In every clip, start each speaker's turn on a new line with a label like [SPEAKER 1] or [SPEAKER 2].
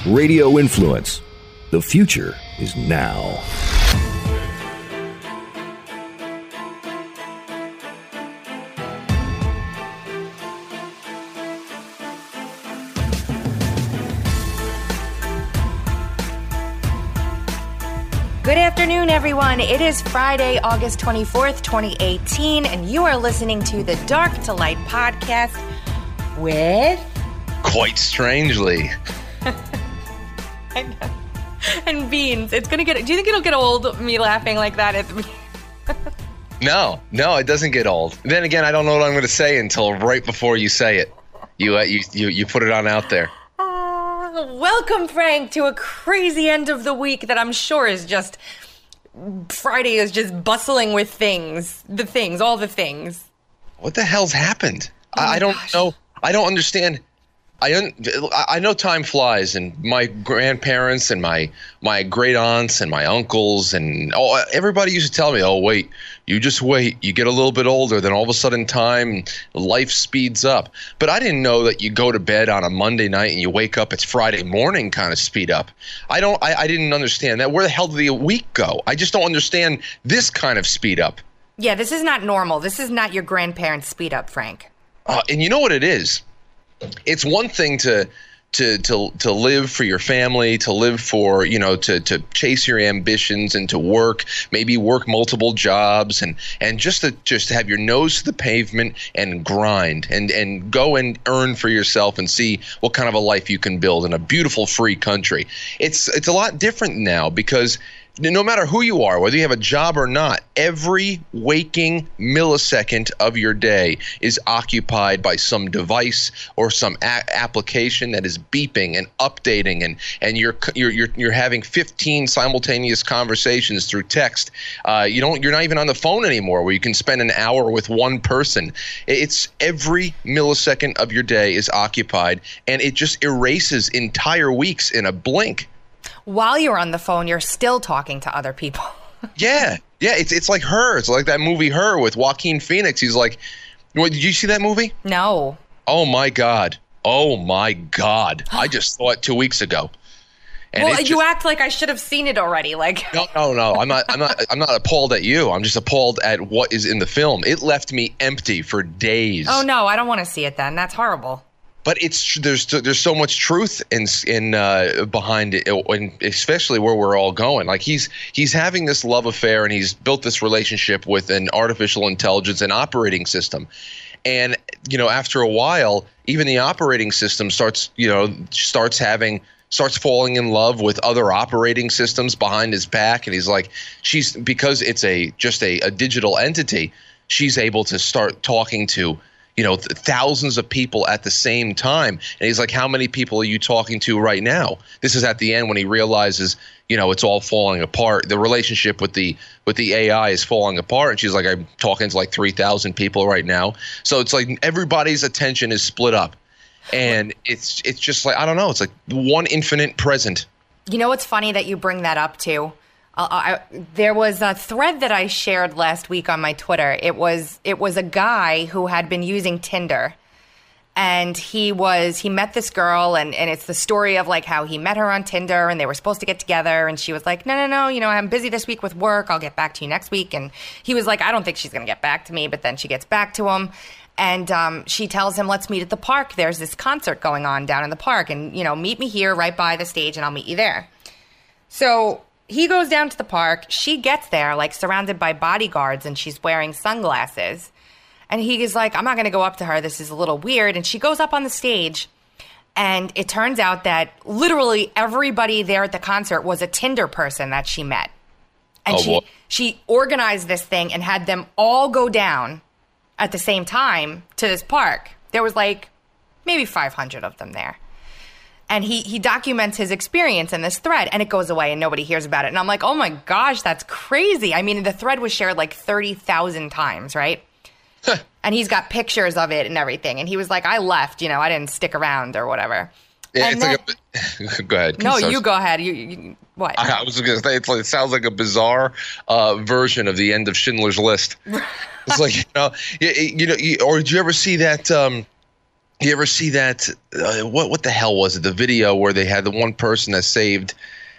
[SPEAKER 1] Radio Influence. The future is now.
[SPEAKER 2] Good afternoon, everyone. It is Friday, August 24th, 2018, and you are listening to the Dark to Light podcast with...
[SPEAKER 3] Quite strangely.
[SPEAKER 2] And Beans. It's gonna get... Do you think it'll get old, me laughing like that at the...
[SPEAKER 3] No, it doesn't get old. Then again, I don't know what I'm going to say until right before you say it. You put it on out there.
[SPEAKER 2] Welcome, Frank, to a crazy end of the week that I'm sure is just... Friday is just bustling with all the things.
[SPEAKER 3] What the hell's happened? I don't know. I don't understand. I know time flies, and my grandparents and my great aunts and my uncles and everybody used to tell me, wait, you just wait. You get a little bit older, then all of a sudden life speeds up. But I didn't know that you go to bed on a Monday night and you wake up, it's Friday morning kind of speed up. I didn't understand that. Where the hell did the week go? I just don't understand this kind of speed up.
[SPEAKER 2] Yeah, this is not normal. This is not your grandparents' speed up, Frank.
[SPEAKER 3] And you know what it is? It's one thing to live for your family, to live for, to chase your ambitions and to work, maybe work multiple jobs and just to have your nose to the pavement and grind and go and earn for yourself and see what kind of a life you can build in a beautiful free country. It's a lot different now because no matter who you are, whether you have a job or not, every waking millisecond of your day is occupied by some device or some application that is beeping and updating, and you're having 15 simultaneous conversations through text. You're not even on the phone anymore, where you can spend an hour with one person. It's every millisecond of your day is occupied, and it just erases entire weeks in a blink.
[SPEAKER 2] While you're on the phone, you're still talking to other people.
[SPEAKER 3] Yeah. It's like Her. It's like that movie Her with Joaquin Phoenix. He's like, did you see that movie?
[SPEAKER 2] No.
[SPEAKER 3] Oh my God. I just saw it 2 weeks ago. And
[SPEAKER 2] you act like I should have seen it already. Like
[SPEAKER 3] no. I'm not appalled at you. I'm just appalled at what is in the film. It left me empty for days.
[SPEAKER 2] Oh no, I don't want to see it then. That's horrible.
[SPEAKER 3] But there's so much truth in behind it, and especially where we're all going. Like he's having this love affair, and he's built this relationship with an artificial intelligence and operating system. And after a while, even the operating system starts falling in love with other operating systems behind his back, and he's like, because it's just a digital entity, she's able to start talking to thousands of people at the same time. And he's like, how many people are you talking to right now? This is at the end when he realizes, it's all falling apart. The relationship with the AI is falling apart. And she's like, I'm talking to like 3,000 people right now. So it's like everybody's attention is split up. And it's just like, I don't know. It's like one infinite present.
[SPEAKER 2] You know what's funny that you bring that up too? There was a thread that I shared last week on my Twitter. It was a guy who had been using Tinder, and he met this girl, and it's the story of like how he met her on Tinder, and they were supposed to get together, and she was like, no, I'm busy this week with work. I'll get back to you next week. And he was like, I don't think she's going to get back to me. But then she gets back to him, and she tells him, let's meet at the park. There's this concert going on down in the park, and meet me here right by the stage, and I'll meet you there. So he goes down to the park. She gets there, like, surrounded by bodyguards, and she's wearing sunglasses. And he is like, I'm not going to go up to her. This is a little weird. And she goes up on the stage, and it turns out that literally everybody there at the concert was a Tinder person that she met. And she organized this thing and had them all go down at the same time to this park. There was, like, maybe 500 of them there. And he documents his experience in this thread, and it goes away, and nobody hears about it. And I'm like, oh my gosh, that's crazy. I mean, the thread was shared like 30,000 times, right? And he's got pictures of it and everything. And he was like, I left, I didn't stick around or whatever.
[SPEAKER 3] Yeah,
[SPEAKER 2] and
[SPEAKER 3] go ahead.
[SPEAKER 2] No, you go ahead. You what?
[SPEAKER 3] I was going to say, it sounds like a bizarre version of the end of Schindler's List. It's like, or did you ever see that You ever see that? What the hell was it? The video where they had the one person that saved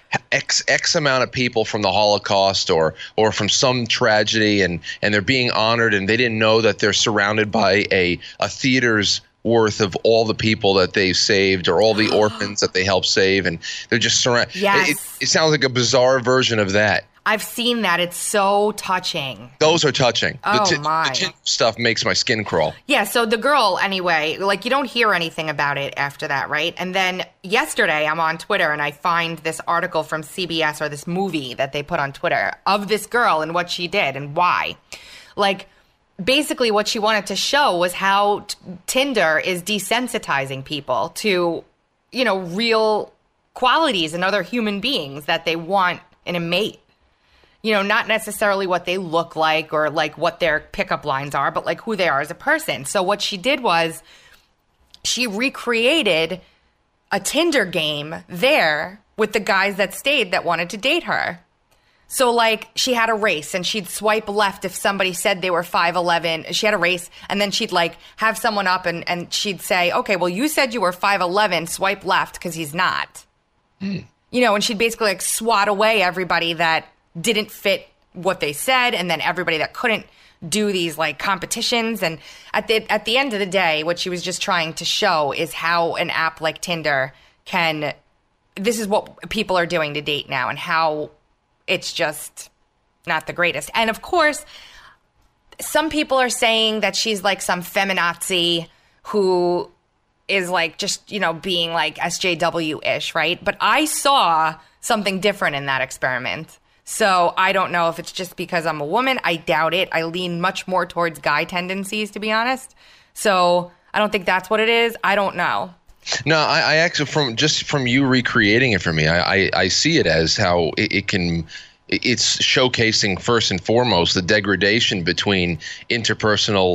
[SPEAKER 3] X amount of people from the Holocaust or from some tragedy, and they're being honored, and they didn't know that they're surrounded by a theater's worth of all the people that they saved or all the orphans that they helped save, and they're just surrounded.
[SPEAKER 2] Yes.
[SPEAKER 3] It sounds like a bizarre version of that.
[SPEAKER 2] I've seen that. It's so touching.
[SPEAKER 3] Those are touching.
[SPEAKER 2] Oh, my.
[SPEAKER 3] The Tinder stuff makes my skin crawl.
[SPEAKER 2] Yeah, so the girl, anyway, like, you don't hear anything about it after that, right? And then yesterday, I'm on Twitter, and I find this article from CBS, or this movie that they put on Twitter, of this girl and what she did and why. Like, basically what she wanted to show was how Tinder is desensitizing people to, you know, real qualities in other human beings that they want in a mate. You know, not necessarily what they look like or like what their pickup lines are, but like who they are as a person. So what she did was she recreated a Tinder game there with the guys that stayed that wanted to date her. So like she had a race and she'd swipe left if somebody said they were 5'11". She had a race and then she'd like have someone up and she'd say, okay, well, you said you were 5'11", swipe left because he's not. You know, and she'd basically like swat away everybody that didn't fit what they said, and then everybody that couldn't do these like competitions. And at the end of the day, what she was just trying to show is how an app like Tinder can, this is what people are doing to date now, and how it's just not the greatest. And of course, some people are saying that she's like some feminazi who is like just, you know, being like SJW-ish, right? But I saw something different in that experiment. So I don't know if it's just because I'm a woman. I doubt it. I lean much more towards guy tendencies, to be honest. So I don't think that's what it is. I don't know.
[SPEAKER 3] No, I actually, from you recreating it for me, I see it as how it's showcasing first and foremost the degradation between interpersonal,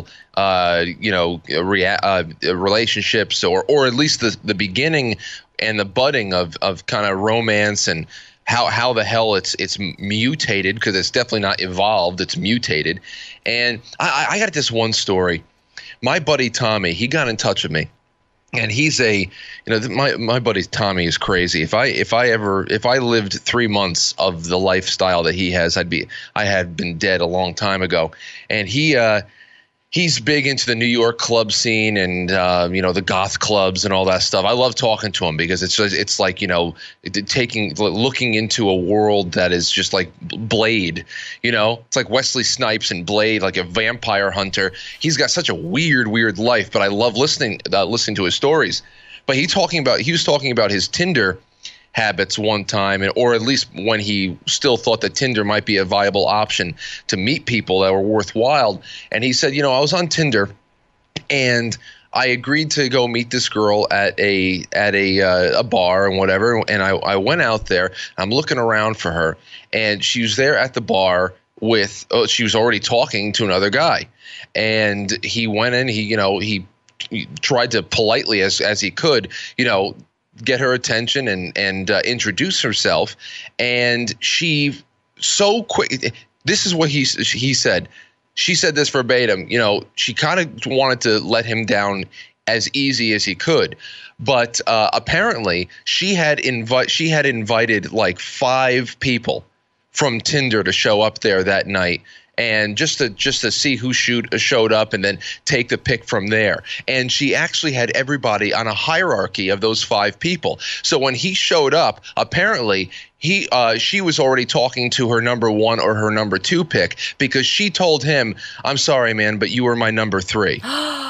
[SPEAKER 3] relationships, or at least the beginning and the budding of kind of romance, and how the hell it's mutated, because it's definitely not evolved, it's mutated. And I got this one story. My buddy Tommy, he got in touch with me, and he's my buddy Tommy is crazy. If I lived 3 months of the lifestyle that he has, I had been dead a long time ago. And he's big into the New York club scene and the goth clubs and all that stuff. I love talking to him because it's like, looking into a world that is just like Blade. It's like Wesley Snipes and Blade, like a vampire hunter. He's got such a weird life, but I love listening to his stories. But he was talking about his Tinder habits one time, or at least when he still thought that Tinder might be a viable option to meet people that were worthwhile. And he said, I was on Tinder and I agreed to go meet this girl at a bar and whatever. And I went out there. I'm looking around for her, and she was there at the bar she was already talking to another guy. And he went in, he tried to politely as he could, get her attention and introduce herself. And she so quick, this is what he said. She said this verbatim, she kind of wanted to let him down as easy as he could. But apparently she had invited like 5 people from Tinder to show up there that night, and just to see who showed up and then take the pick from there. And she actually had everybody on a hierarchy of those 5 people. So when he showed up, apparently she was already talking to her number 1 or her number 2 pick, because she told him, "I'm sorry, man, but you were my number 3."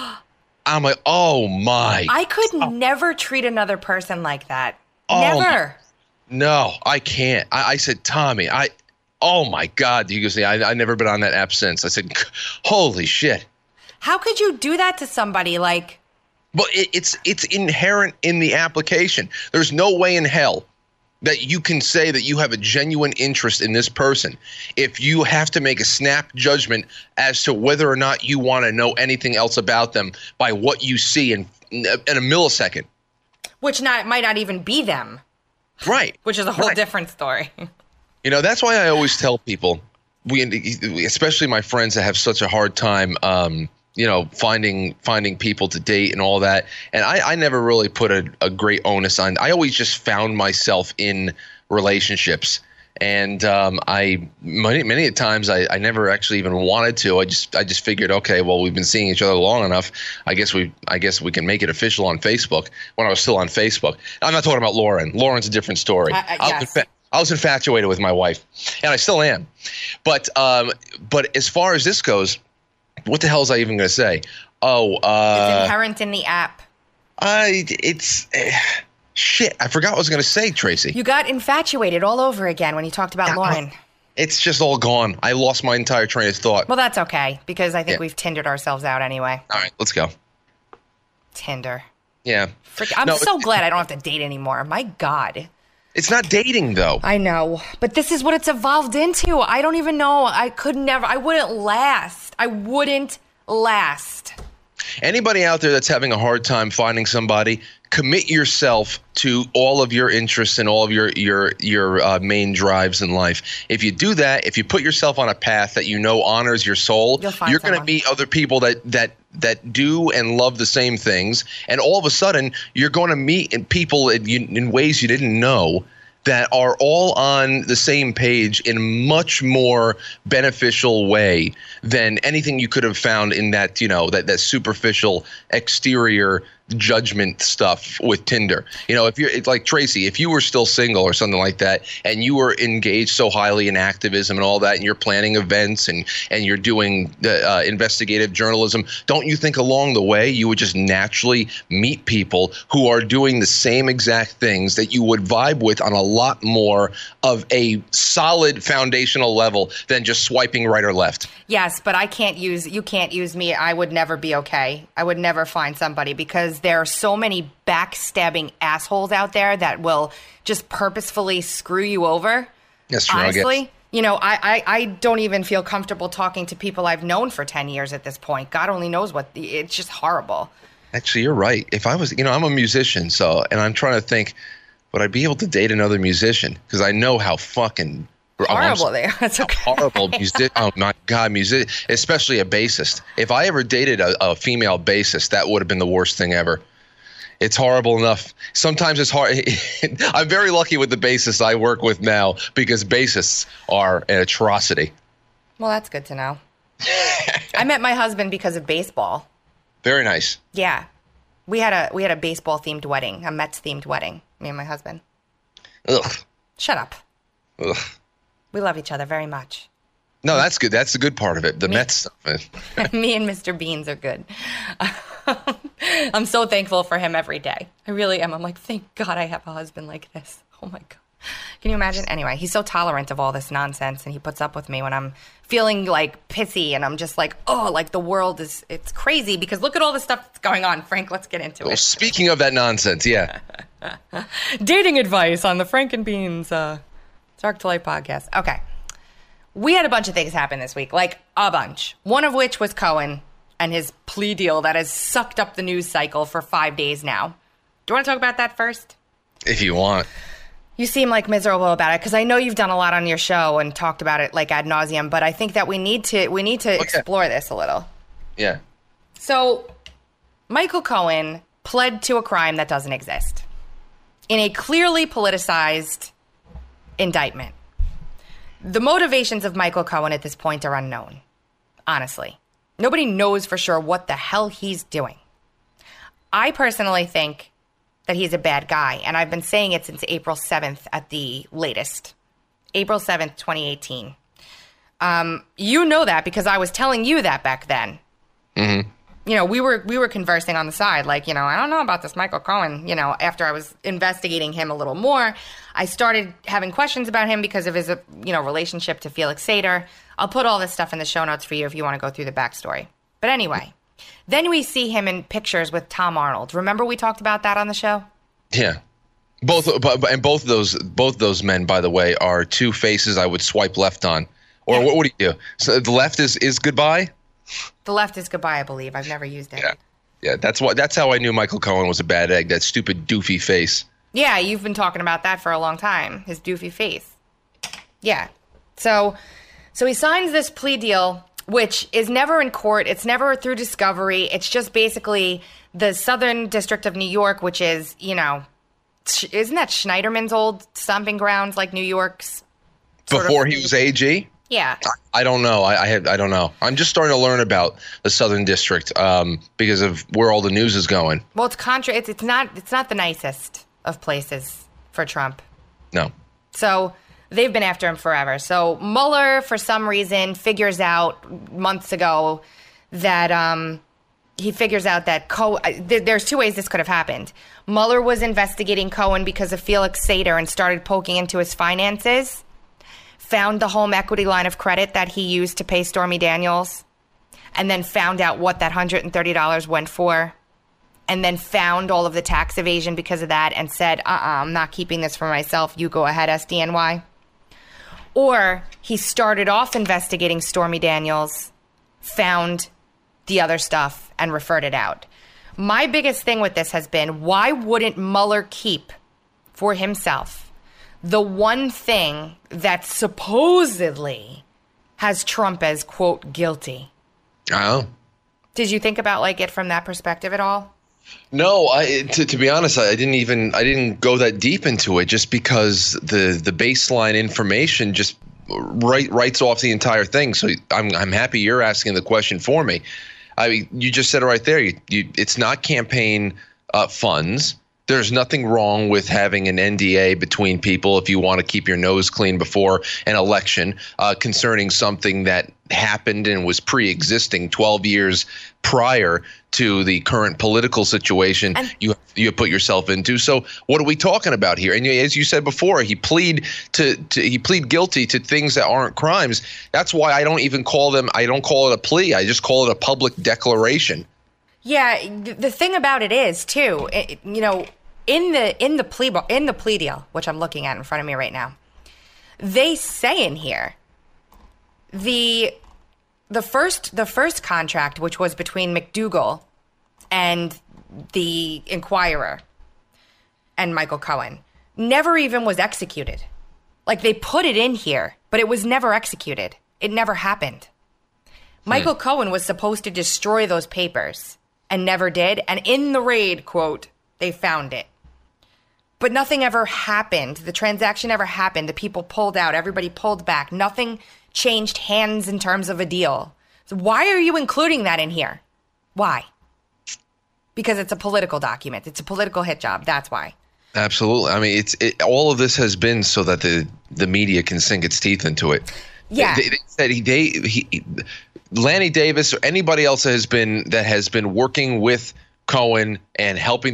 [SPEAKER 3] I'm like, oh my.
[SPEAKER 2] I could never treat another person like that.
[SPEAKER 3] Oh,
[SPEAKER 2] never.
[SPEAKER 3] No, I can't. I said, Tommy, oh my God. He goes, I've never been on that app since. I said, holy shit.
[SPEAKER 2] How could you do that to somebody? Like,
[SPEAKER 3] well, it's inherent in the application. There's no way in hell that you can say that you have a genuine interest in this person if you have to make a snap judgment as to whether or not you want to know anything else about them by what you see in a millisecond.
[SPEAKER 2] Which might not even be them.
[SPEAKER 3] Right.
[SPEAKER 2] Which is a whole different story.
[SPEAKER 3] That's why I always tell people, especially my friends that have such a hard time, finding people to date and all that. And I never really put a great onus on. I always just found myself in relationships. And many times I never actually even wanted to. I just figured, okay, well, we've been seeing each other long enough. I guess we can make it official on Facebook. When I was still on Facebook, I'm not talking about Lauren. Lauren's a different story.
[SPEAKER 2] Yes.
[SPEAKER 3] I was infatuated with my wife, and I still am. But as far as this goes, what the hell is I even going to say?
[SPEAKER 2] It's inherent in the app.
[SPEAKER 3] Shit, I forgot what I was going to say, Tracy.
[SPEAKER 2] You got infatuated all over again when you talked about Lauren.
[SPEAKER 3] It's just all gone. I lost my entire train of thought.
[SPEAKER 2] Well, that's okay, because I think we've Tindered ourselves out anyway.
[SPEAKER 3] All right, let's go.
[SPEAKER 2] Tinder.
[SPEAKER 3] Yeah.
[SPEAKER 2] I'm so glad I don't have to date anymore. My God.
[SPEAKER 3] It's not dating, though.
[SPEAKER 2] I know, but this is what it's evolved into. I don't even know. I wouldn't last. I wouldn't last.
[SPEAKER 3] Anybody out there that's having a hard time finding somebody, commit yourself to all of your interests and all of your main drives in life. If you do that, if you put yourself on a path that honors your soul, you're going to meet other people that do and love the same things, and all of a sudden you're going to meet people in ways you didn't know that are all on the same page in a much more beneficial way than anything you could have found in that, that superficial exterior judgment stuff with Tinder. If you're like Tracy, if you were still single or something like that, and you were engaged so highly in activism and all that, and you're planning events and you're doing investigative journalism, don't you think along the way you would just naturally meet people who are doing the same exact things that you would vibe with on a lot more of a solid foundational level than just swiping right or left?
[SPEAKER 2] Yes, but you can't use me. I would never be okay. I would never find somebody, because there are so many backstabbing assholes out there that will just purposefully screw you over.
[SPEAKER 3] That's true.
[SPEAKER 2] Honestly, I don't even feel comfortable talking to people I've known for 10 years at this point. God only knows it's just horrible. Actually,
[SPEAKER 3] you're right. If I was, I'm a musician, and I'm trying to think, would I be able to date another musician? Because I know how fucking
[SPEAKER 2] horrible they are. That's okay.
[SPEAKER 3] Horrible music. Oh my God, music, especially a bassist. If I ever dated a female bassist, that would have been the worst thing ever. It's horrible enough. Sometimes it's hard. I'm very lucky with the bassists I work with now, because bassists are an atrocity.
[SPEAKER 2] Well, that's good to know. I met my husband because of baseball.
[SPEAKER 3] Very nice.
[SPEAKER 2] Yeah. We had a baseball themed wedding, a Mets themed wedding, me and my husband.
[SPEAKER 3] Ugh.
[SPEAKER 2] Shut up.
[SPEAKER 3] Ugh.
[SPEAKER 2] We love each other very much.
[SPEAKER 3] No, that's good. That's the good part of it. The Mets stuff.
[SPEAKER 2] Me and Mr. Beans are good. I'm so thankful for him every day. I really am. I'm like, thank God I have a husband like this. Oh my God. Can you imagine? Anyway, he's so tolerant of all this nonsense, and he puts up with me when I'm feeling like pissy, and I'm just like, oh, like the world it's crazy, because look at all the stuff that's going on. Frank, let's get into it.
[SPEAKER 3] Speaking of that nonsense, yeah.
[SPEAKER 2] Dating advice on the Frank and Beans Dark to Light podcast. Okay. We had a bunch of things happen this week, like a bunch. One of which was Cohen and his plea deal that has sucked up the news cycle for 5 days now. Do you want to talk about that first?
[SPEAKER 3] If you want.
[SPEAKER 2] You seem like miserable about it, because I know you've done a lot on your show and talked about it like ad nauseum, but I think that we need to explore this a little.
[SPEAKER 3] Yeah.
[SPEAKER 2] So Michael Cohen pled to a crime that doesn't exist in a clearly politicized indictment. The motivations of Michael Cohen at this point are unknown. Honestly, nobody knows for sure what the hell he's doing. I personally think that he's a bad guy, and I've been saying it since April 7th at the latest. April 7th, 2018. You know that because I was telling you that back then.
[SPEAKER 3] Mm-hmm.
[SPEAKER 2] We were conversing on the side, like, I don't know about this Michael Cohen. After I was investigating him a little more, I started having questions about him because of his, relationship to Felix Sater. I'll put all this stuff in the show notes for you if you want to go through the backstory. But anyway, then we see him in pictures with Tom Arnold. Remember we talked about that on the show?
[SPEAKER 3] Yeah. Both those men, by the way, are two faces I would swipe left on. Or what do you do? So the left is goodbye?
[SPEAKER 2] The left is goodbye, I believe. I've never used it.
[SPEAKER 3] Yeah. That's how I knew Michael Cohen was a bad egg. That stupid doofy face.
[SPEAKER 2] Yeah, you've been talking about that for a long time. His doofy face. Yeah. So he signs this plea deal which is never in court. It's never through discovery. It's just basically the Southern District of New York, which is, isn't that Schneiderman's old stomping grounds, like New York's?
[SPEAKER 3] Before he was AG?
[SPEAKER 2] Yeah.
[SPEAKER 3] I don't know. I don't know. I'm just starting to learn about the Southern District because of where all the news is going.
[SPEAKER 2] Well, it's not the nicest of places for Trump.
[SPEAKER 3] No.
[SPEAKER 2] So they've been after him forever. So Mueller, for some reason, figures out months ago that he figures out that there's two ways this could have happened. Mueller was investigating Cohen because of Felix Sater and started poking into his finances, found the home equity line of credit that he used to pay Stormy Daniels, and then found out what that $130 went for, and then found all of the tax evasion because of that and said, I'm not keeping this for myself. You go ahead, SDNY. Or he started off investigating Stormy Daniels, found the other stuff, and referred it out. My biggest thing with this has been, why wouldn't Mueller keep for himself the one thing that supposedly has Trump as, quote, guilty?
[SPEAKER 3] Oh.
[SPEAKER 2] Did you think about it from that perspective at all?
[SPEAKER 3] No, to be honest, I didn't go that deep into it, just because the baseline information just writes off the entire thing. So I'm happy you're asking the question for me. I mean, you just said it right there. It's not campaign funds. There's nothing wrong with having an NDA between people if you want to keep your nose clean before an election concerning something that happened and was pre-existing 12 years prior to the current political situation you put yourself into. So what are we talking about here? And as you said before, he plead guilty to things that aren't crimes. That's why I don't even call them. I don't call it a plea. I just call it a public declaration.
[SPEAKER 2] Yeah, the thing about it is too, in the plea deal, which I'm looking at in front of me right now, they say in here the first contract, which was between McDougal and the Inquirer and Michael Cohen, never even was executed. They put it in here, but it was never executed. It never happened. Michael Cohen was supposed to destroy those papers and never did. And in the raid, quote, they found it. But nothing ever happened. The transaction never happened. The people pulled out. Everybody pulled back. Nothing changed hands in terms of a deal. So why are you including that in here? Why? Because it's a political document. It's a political hit job. That's why.
[SPEAKER 3] Absolutely. I mean, all of this has been so that the media can sink its teeth into it.
[SPEAKER 2] Yeah.
[SPEAKER 3] They said Lanny Davis or anybody else that has been working with Cohen and helping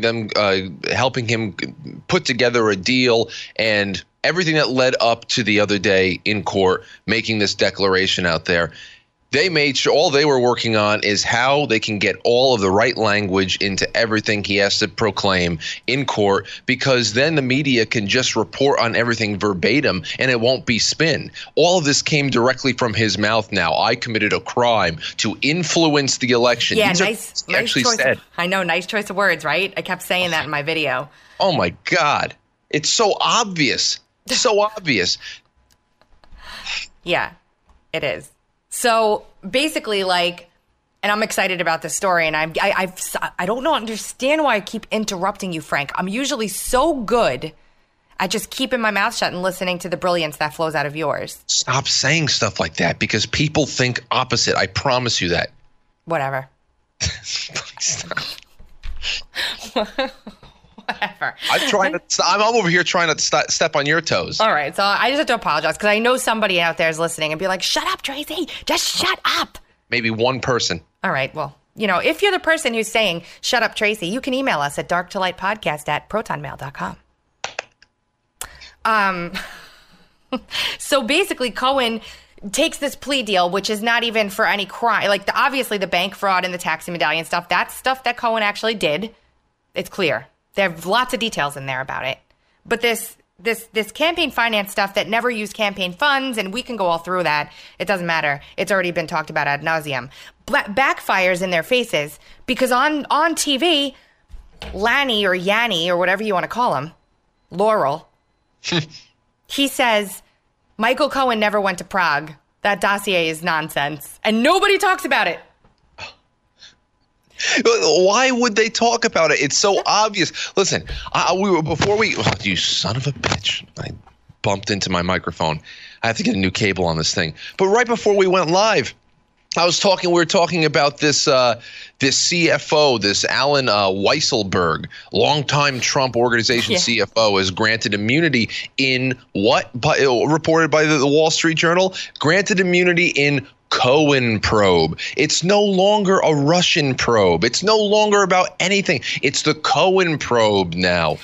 [SPEAKER 3] him put together a deal and everything that led up to the other day in court, making this declaration out there. They made sure all they were working on is how they can get all of the right language into everything he has to proclaim in court, because then the media can just report on everything verbatim and it won't be spin. All of this came directly from his mouth now. I committed a crime to influence the election.
[SPEAKER 2] Yeah, nice choice. I know, nice choice of words, right? I kept saying that in my video.
[SPEAKER 3] Oh, my God. It's so obvious. So obvious.
[SPEAKER 2] Yeah, it is. So basically, and I'm excited about this story, and I don't understand why I keep interrupting you, Frank. I'm usually so good at just keeping my mouth shut and listening to the brilliance that flows out of yours.
[SPEAKER 3] Stop saying stuff like that, because people think opposite. I promise you that.
[SPEAKER 2] Whatever.
[SPEAKER 3] Please stop.
[SPEAKER 2] Whatever.
[SPEAKER 3] I'm over here trying to step on your toes.
[SPEAKER 2] All right. So I just have to apologize because I know somebody out there is listening and be like, shut up, Tracy. Just shut up.
[SPEAKER 3] Maybe one person.
[SPEAKER 2] All right. Well, if you're the person who's saying, shut up, Tracy, you can email us at darktolightpodcast@protonmail.com. So basically, Cohen takes this plea deal, which is not even for any crime. Obviously, the bank fraud and the taxi medallion stuff, that's stuff that Cohen actually did. It's clear. There are lots of details in there about it. But this campaign finance stuff that never used campaign funds, and we can go all through that. It doesn't matter. It's already been talked about ad nauseum. Backfires in their faces because on TV, Lanny or Yanny or whatever you want to call him, Laurel, he says Michael Cohen never went to Prague That dossier is nonsense, and nobody talks about it.
[SPEAKER 3] Why would they talk about it? It's so obvious. Listen, you son of a bitch. I bumped into my microphone. I have to get a new cable on this thing. But right before we went live, we were talking about this CFO, this Alan Weisselberg, longtime Trump Organization CFO, is granted immunity in what? Reported by the Wall Street Journal, granted immunity in Cohen probe. It's no longer a Russian probe. It's no longer about anything. It's the Cohen probe now.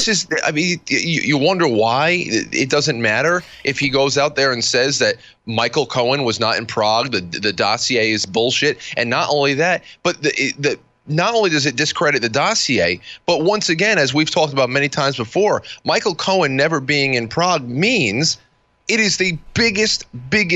[SPEAKER 3] You wonder why it doesn't matter if he goes out there and says that Michael Cohen was not in Prague. The dossier is bullshit. And not only that, but not only does it discredit the dossier, but once again, as we've talked about many times before, Michael Cohen never being in Prague means it is the biggest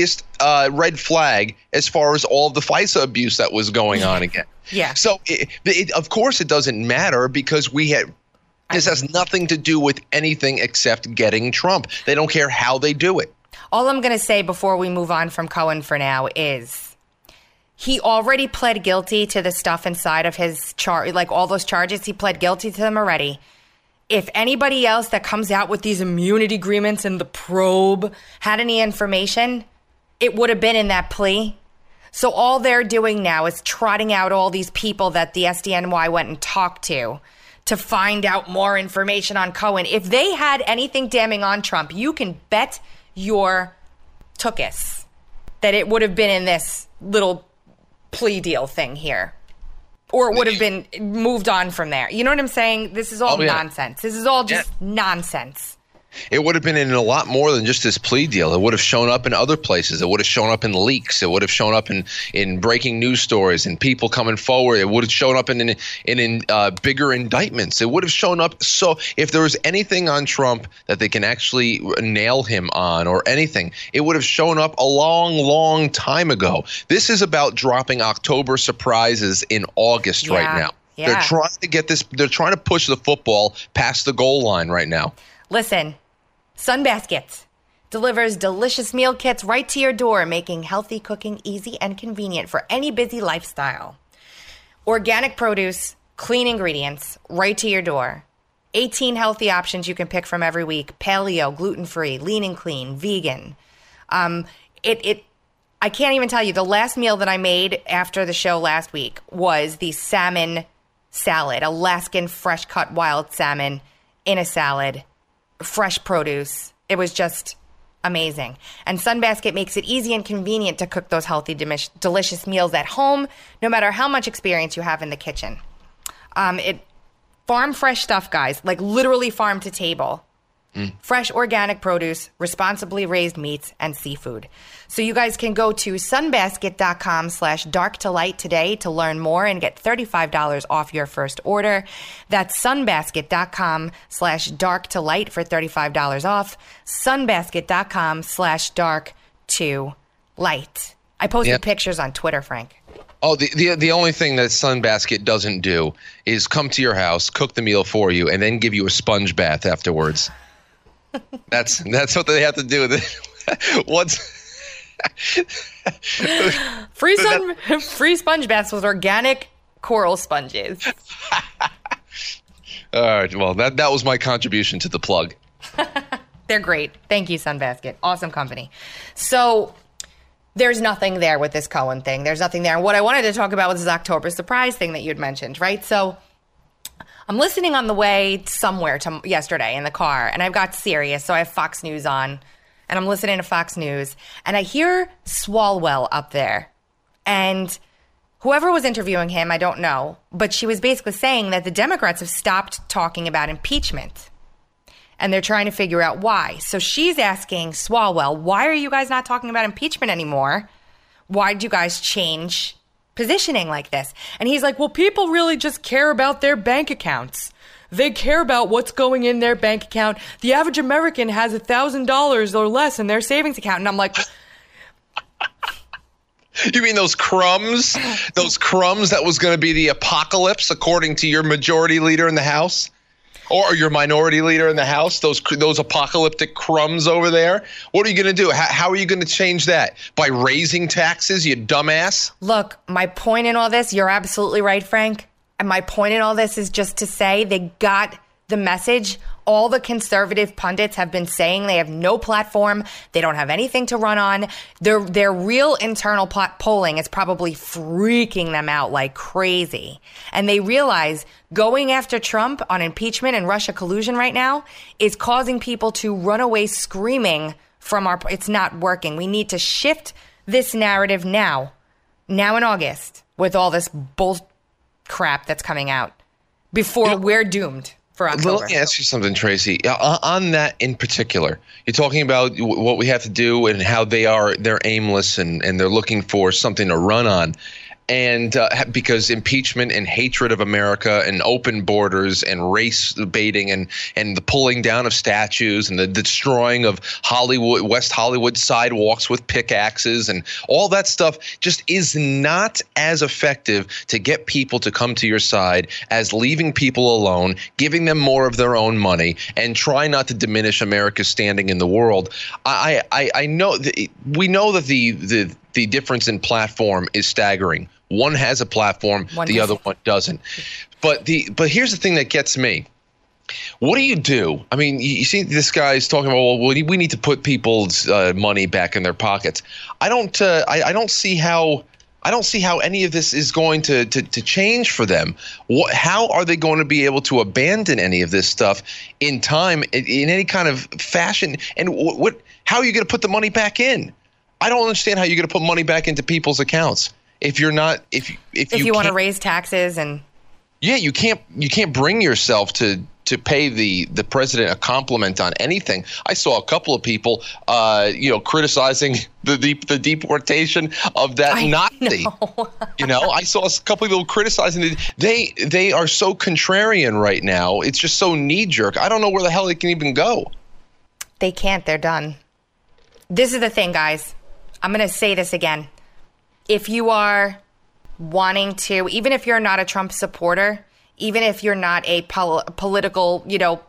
[SPEAKER 3] red flag as far as all of the FISA abuse that was going on again.
[SPEAKER 2] Yeah.
[SPEAKER 3] So, of course, it doesn't matter because this has nothing to do with anything except getting Trump. They don't care how they do it.
[SPEAKER 2] All I'm going to say before we move on from Cohen for now is he already pled guilty to the stuff inside of his charge, like all those charges. He pled guilty to them already. If anybody else that comes out with these immunity agreements and the probe had any information, it would have been in that plea. So all they're doing now is trotting out all these people that the SDNY went and talked to find out more information on Cohen. If they had anything damning on Trump, you can bet your tuchus that it would have been in this little plea deal thing here. Or it would have been moved on from there. You know what I'm saying? This is all nonsense. This is all just nonsense.
[SPEAKER 3] It would have been in a lot more than just this plea deal. It would have shown up in other places. It would have shown up in leaks. It would have shown up in breaking news stories and people coming forward. It would have shown up in bigger indictments. It would have shown up. So if there was anything on Trump that they can actually nail him on or anything, it would have shown up a long, long time ago. This is about dropping October surprises in August right now.
[SPEAKER 2] Yeah.
[SPEAKER 3] They're trying to get this. They're trying to push the football past the goal line right now.
[SPEAKER 2] Listen, Sunbasket delivers delicious meal kits right to your door, making healthy cooking easy and convenient for any busy lifestyle. Organic produce, clean ingredients, right to your door. 18 healthy options you can pick from every week. Paleo, gluten-free, lean and clean, vegan. I can't even tell you, the last meal that I made after the show last week was the salmon salad, Alaskan fresh-cut wild salmon in a salad. Fresh produce. It was just amazing. And Sunbasket makes it easy and convenient to cook those healthy, delicious meals at home, no matter how much experience you have in the kitchen. Farm fresh stuff, guys, like literally farm to table. Fresh organic produce, responsibly raised meats, and seafood. So you guys can go to sunbasket.com/darktolight today to learn more and get $35 off your first order. That's sunbasket.com/darktolight for $35 off. Sunbasket.com/dark2light. I posted pictures on Twitter, Frank.
[SPEAKER 3] Oh, the only thing that Sunbasket doesn't do is come to your house, cook the meal for you, and then give you a sponge bath afterwards. That's what they have to do with it.
[SPEAKER 2] Free sponge baths with organic coral sponges.
[SPEAKER 3] All right. Well, that was my contribution to the plug.
[SPEAKER 2] They're great. Thank you, Sunbasket. Awesome company. So there's nothing there with this Cohen thing. There's nothing there. And what I wanted to talk about was this October surprise thing that you'd mentioned, right? So I'm listening on the way somewhere yesterday in the car, and I've got Sirius, so I have Fox News on, and I'm listening to Fox News, and I hear Swalwell up there, and whoever was interviewing him, I don't know, but she was basically saying that the Democrats have stopped talking about impeachment, and they're trying to figure out why. So she's asking Swalwell, why are you guys not talking about impeachment anymore? Why did you guys change positioning like this? And he's like, well, people really just care about their bank accounts. They care about what's going in their bank account. The average American has $1,000 or less in their savings account. And I'm like,
[SPEAKER 3] you mean those crumbs? Those crumbs that was going to be the apocalypse, according to your majority leader in the House? Or your minority leader in the House, those apocalyptic crumbs over there. What are you going to do? How are you going to change that? By raising taxes, you dumbass?
[SPEAKER 2] Look, my point in all this, you're absolutely right, Frank. And my point in all this is just to say they got the message. All the conservative pundits have been saying they have no platform. They don't have anything to run on. Their real internal polling is probably freaking them out like crazy. And they realize going after Trump on impeachment and Russia collusion right now is causing people to run away screaming from it's not working. We need to shift this narrative now in August with all this bull crap that's coming out before we're doomed.
[SPEAKER 3] Let me ask you something, Tracy. On that in particular, you're talking about what we have to do and how they're aimless and they're looking for something to run on. And because impeachment and hatred of America and open borders and race baiting and the pulling down of statues and the destroying of Hollywood, West Hollywood sidewalks with pickaxes and all that stuff just is not as effective to get people to come to your side as leaving people alone, giving them more of their own money, and try not to diminish America's standing in the world. I know we know that the difference in platform is staggering. One has a platform, the other one doesn't. But here's the thing that gets me. What do you do? I mean, you see this guy's talking about, well, we need to put people's money back in their pockets. I don't see how any of this is going to change for them. How are they going to be able to abandon any of this stuff in time, in any kind of fashion? And how are you going to put the money back in? I don't understand how you're going to put money back into people's accounts if you're not if you
[SPEAKER 2] want to raise taxes and
[SPEAKER 3] you can't bring yourself to pay the president a compliment on anything. I saw a couple of people criticizing the deportation of that Nazi. I saw a couple of people criticizing it. They are so contrarian right now. It's just so knee jerk. I don't know where the hell they can even go.
[SPEAKER 2] They can't. They're done. This is the thing, guys. I'm going to say this again. If you are wanting to, even if you're not a Trump supporter, even if you're not a politically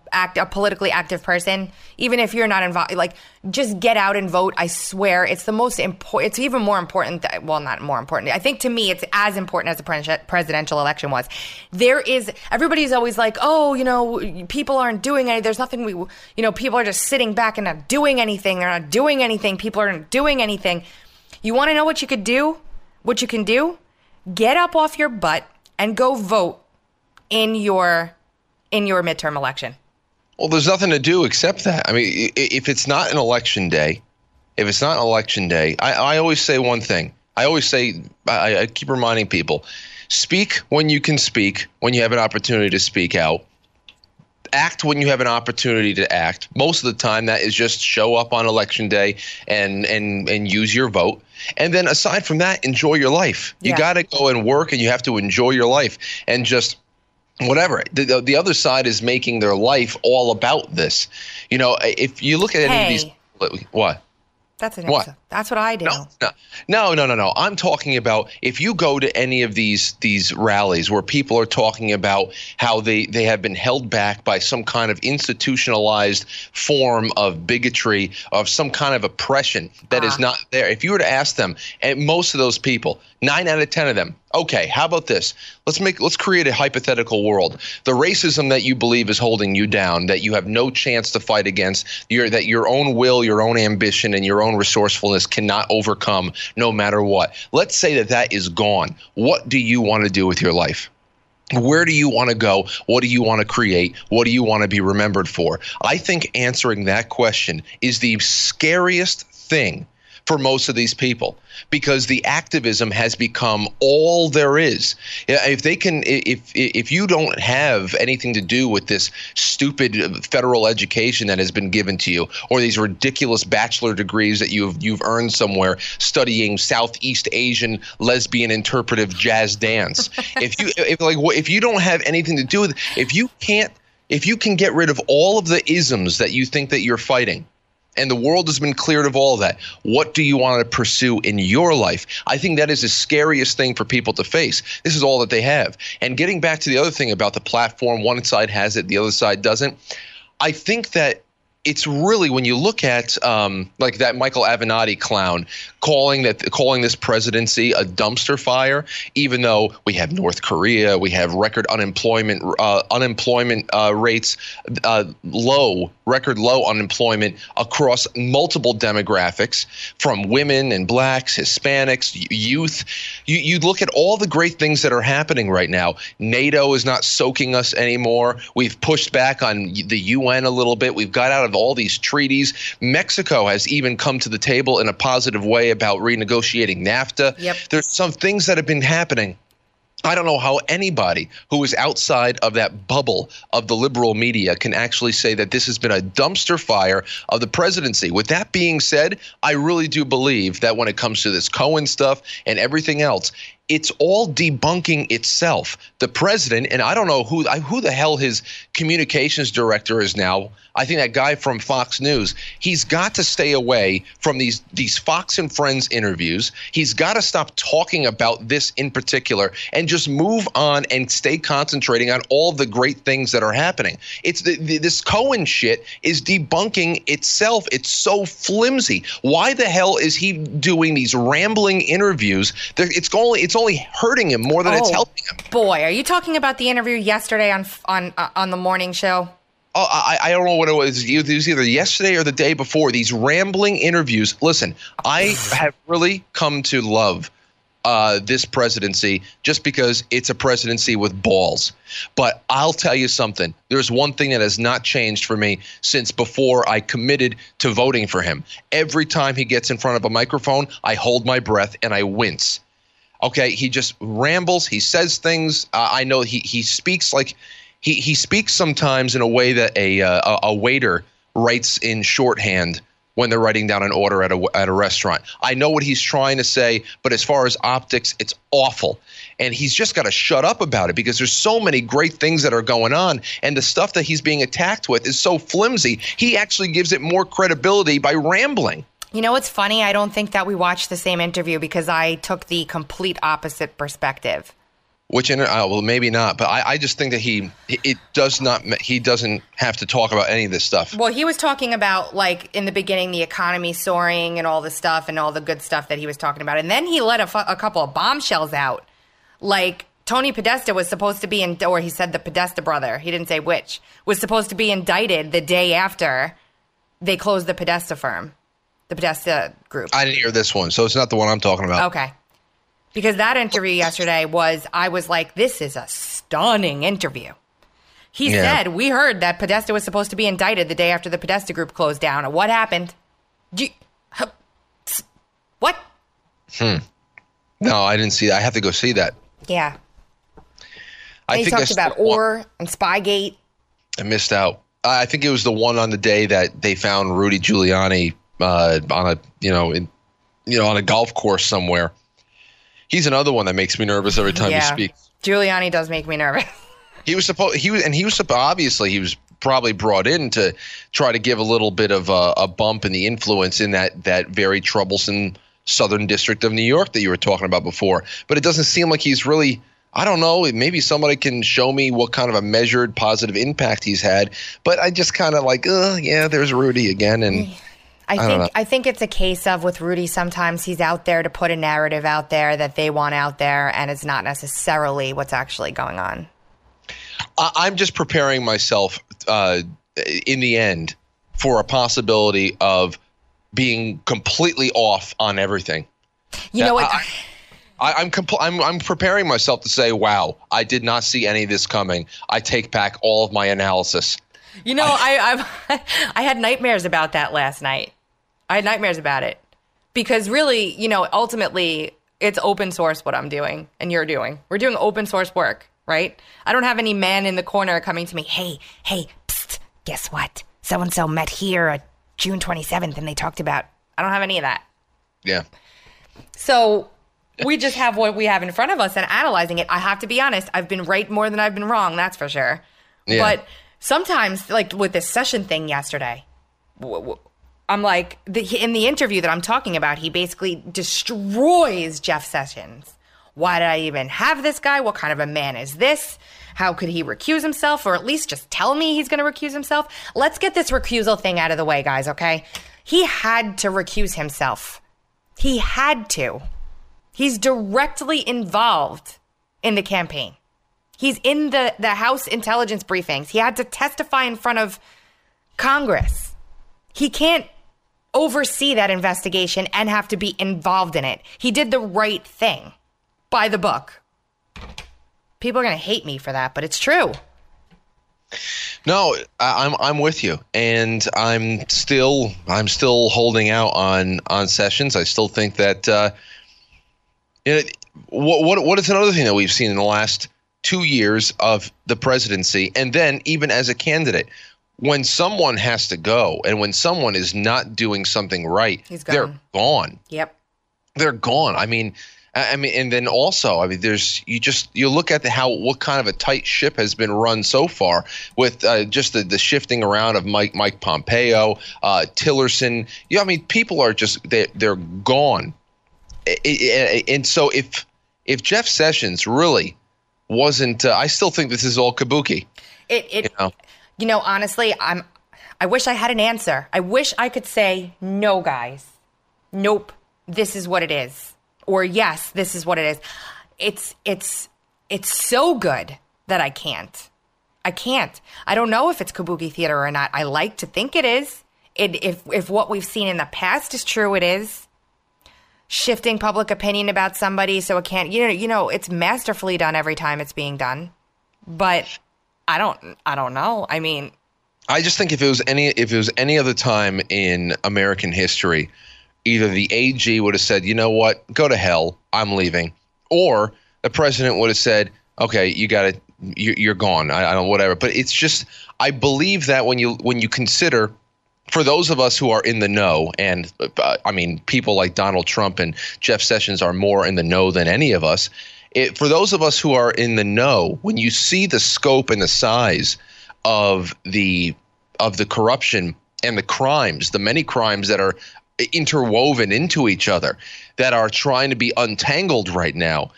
[SPEAKER 2] active person, even if you're not involved, just get out and vote. I swear it's the most important. It's even more important. Not more important. I think to me, it's as important as the presidential election was. Everybody's always like, people aren't doing anything. There's nothing people are just sitting back and not doing anything. They're not doing anything. People aren't doing anything. You want to know what you could do? What you can do? Get up off your butt and go vote in your midterm election.
[SPEAKER 3] Well, there's nothing to do except that. I mean, if it's not an election day, I always say one thing. I keep reminding people, speak when you can speak, when you have an opportunity to speak out. Act when you have an opportunity to act. Most of the time, that is just show up on election day and use your vote. And then aside from that, enjoy your life. You got to go and work, and you have to enjoy your life and just whatever. The other side is making their life all about this. If you look at any of these, what?
[SPEAKER 2] That's an answer. That's what I do.
[SPEAKER 3] No. I'm talking about if you go to any of these rallies where people are talking about how they have been held back by some kind of institutionalized form of bigotry, of some kind of oppression that is not there. If you were to ask them, and most of those people, 9 out of 10 of them, okay, how about this? Let's create a hypothetical world. The racism that you believe is holding you down, that you have no chance to fight against, that your own will, your own ambition, and your own resourcefulness cannot overcome no matter what. Let's say that is gone. What do you want to do with your life? Where do you want to go? What do you want to create? What do you want to be remembered for? I think answering that question is the scariest thing for most of these people, because the activism has become all there is. If you don't have anything to do with this stupid federal education that has been given to you, or these ridiculous bachelor degrees that you've earned somewhere studying Southeast Asian lesbian interpretive jazz dance, if you don't have anything to do with it, if you can get rid of all of the isms that you think that you're fighting, And the world has been cleared of all that. What do you want to pursue in your life? I think that is the scariest thing for people to face. This is all that they have. And getting back to the other thing about the platform, one side has it, the other side doesn't. I think that it's really, when you look at like that Michael Avenatti clown calling this presidency a dumpster fire, even though we have North Korea, we have record unemployment rates, record low unemployment across multiple demographics, from women and blacks, Hispanics, youth. You look at all the great things that are happening right now. NATO is not soaking us anymore. We've pushed back on the UN a little bit. We've got out of all these treaties. Mexico has even come to the table in a positive way about renegotiating NAFTA.
[SPEAKER 2] Yep.
[SPEAKER 3] There's some things that have been happening. I don't know how anybody who is outside of that bubble of the liberal media can actually say that this has been a dumpster fire of the presidency. With that being said, I really do believe that when it comes to this Cohen stuff and everything else, it's all debunking itself. The president, and I don't know who the hell his communications director is now. I think that guy from Fox News, he's got to stay away from these Fox and Friends interviews. He's got to stop talking about this in particular and just move on and stay concentrating on all the great things that are happening. It's this Cohen shit is debunking itself. It's so flimsy. Why the hell is he doing these rambling interviews? It's only hurting him more than it's helping him.
[SPEAKER 2] Boy, are you talking about the interview yesterday on the morning show?
[SPEAKER 3] Oh, I don't know what it was. It was either yesterday or the day before. These rambling interviews. Listen, I have really come to love this presidency just because it's a presidency with balls. But I'll tell you something. There's one thing that has not changed for me since before I committed to voting for him. Every time he gets in front of a microphone, I hold my breath and I wince. Okay, he just rambles. He says things. I know he speaks like he speaks sometimes in a way that a waiter writes in shorthand when they're writing down an order at a restaurant. I know what he's trying to say, but as far as optics, it's awful. And he's just got to shut up about it because there's so many great things that are going on. And the stuff that he's being attacked with is so flimsy. He actually gives it more credibility by rambling.
[SPEAKER 2] You know what's funny? I don't think that we watched the same interview because I took the complete opposite perspective.
[SPEAKER 3] Well, maybe not, but I just think that he doesn't have to talk about any of this stuff.
[SPEAKER 2] Well, he was talking about, like, in the beginning, the economy soaring and all the stuff and all the good stuff that he was talking about. And then he let a couple of bombshells out. Like, Tony Podesta was supposed to be or he said the Podesta brother, he didn't say which, was supposed to be indicted the day after they closed the Podesta firm, the Podesta group.
[SPEAKER 3] I didn't hear this one, so it's not the one I'm talking about.
[SPEAKER 2] Okay. Because that interview yesterday I was like, this is a stunning interview. He said, we heard that Podesta was supposed to be indicted the day after the Podesta group closed down. What happened? What?
[SPEAKER 3] No, I didn't see that. I have to go see that.
[SPEAKER 2] Yeah. He talked about Orr and Spygate.
[SPEAKER 3] I missed out. I think it was the one on the day that they found Rudy Giuliani on a golf course somewhere. He's another one that makes me nervous every time he speaks. Giuliani
[SPEAKER 2] does make me nervous.
[SPEAKER 3] He was probably brought in to try to give a little bit of a bump in the influence in that very troublesome Southern District of New York that you were talking about before. But it doesn't seem like he's really, I don't know, maybe somebody can show me what kind of a measured positive impact he's had. But I just kind of like, there's Rudy again. And
[SPEAKER 2] I think it's a case of with Rudy, sometimes he's out there to put a narrative out there that they want out there, and it's not necessarily what's actually going on.
[SPEAKER 3] I'm just preparing myself in the end for a possibility of being completely off on everything.
[SPEAKER 2] You know what?
[SPEAKER 3] I'm preparing myself to say, wow, I did not see any of this coming. I take back all of my analysis.
[SPEAKER 2] You know, I had nightmares about that last night. I had nightmares about it because really, ultimately it's open source what I'm doing and you're doing. We're doing open source work, right? I don't have any man in the corner coming to me, hey, psst, guess what? So-and-so met here on June 27th and they talked about, I don't have any of that.
[SPEAKER 3] Yeah.
[SPEAKER 2] So we just have what we have in front of us and analyzing it. I have to be honest, I've been right more than I've been wrong, that's for sure. Yeah. But sometimes, like with this session thing yesterday, I'm like, in the interview that I'm talking about, he basically destroys Jeff Sessions. Why did I even have this guy? What kind of a man is this? How could he recuse himself? Or at least just tell me he's going to recuse himself? Let's get this recusal thing out of the way, guys, okay? He had to recuse himself. He had to. He's directly involved in the campaign. He's in the House intelligence briefings. He had to testify in front of Congress. He can't oversee that investigation and have to be involved in it. He did the right thing by the book. People are going to hate me for that, but it's true.
[SPEAKER 3] No, I'm with you, and I'm still holding out on Sessions. I still think that what is another thing that we've seen in the last 2 years of the presidency, and then even as a candidate, when someone has to go and when someone is not doing something right, they're gone.
[SPEAKER 2] Yep,
[SPEAKER 3] they're gone. I mean, and then also, you look at what kind of a tight ship has been run so far with just the shifting around of Mike Pompeo, Tillerson. People are just they're gone. And so if Jeff Sessions really wasn't, I still think this is all kabuki.
[SPEAKER 2] Honestly, I wish I had an answer. I wish I could say, no, guys, nope, this is what it is. Or yes, this is what it is. It's so good that I can't. I don't know if it's kabuki theater or not. I like to think it is. If what we've seen in the past is true, it is. Shifting public opinion about somebody so it can't, it's masterfully done every time it's being done. But I don't know. I mean,
[SPEAKER 3] I just think if it was any other time in American history, either the AG would have said, you know what, go to hell, I'm leaving, or the president would have said, okay, you're gone, I don't, whatever. But it's just, I believe that when you consider, for those of us who are in the know, and people like Donald Trump and Jeff Sessions are more in the know than any of us. For those of us who are in the know, when you see the scope and the size of the corruption and the crimes, the many crimes that are interwoven into each other, that are trying to be untangled right now,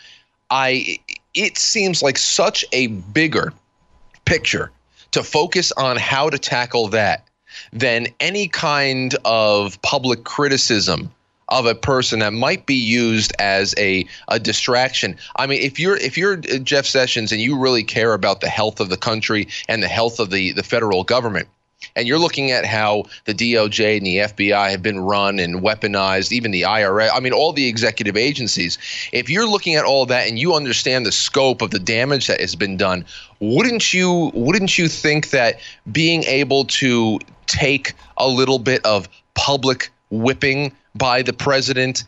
[SPEAKER 3] it seems like such a bigger picture to focus on how to tackle that than any kind of public criticism of a person that might be used as a distraction. I mean, if you're Jeff Sessions and you really care about the health of the country and the health of the federal government, and you're looking at how the DOJ and the FBI have been run and weaponized, even the IRS, all the executive agencies, if you're looking at all that and you understand the scope of the damage that has been done, wouldn't you think that being able to take a little bit of public whipping by the president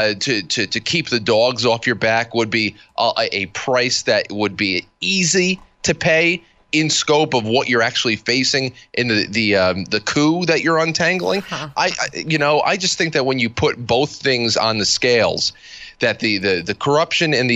[SPEAKER 3] to keep the dogs off your back would be a price that would be easy to pay in scope of what you're actually facing in the coup that you're untangling? I just think that when you put both things on the scales, that the corruption and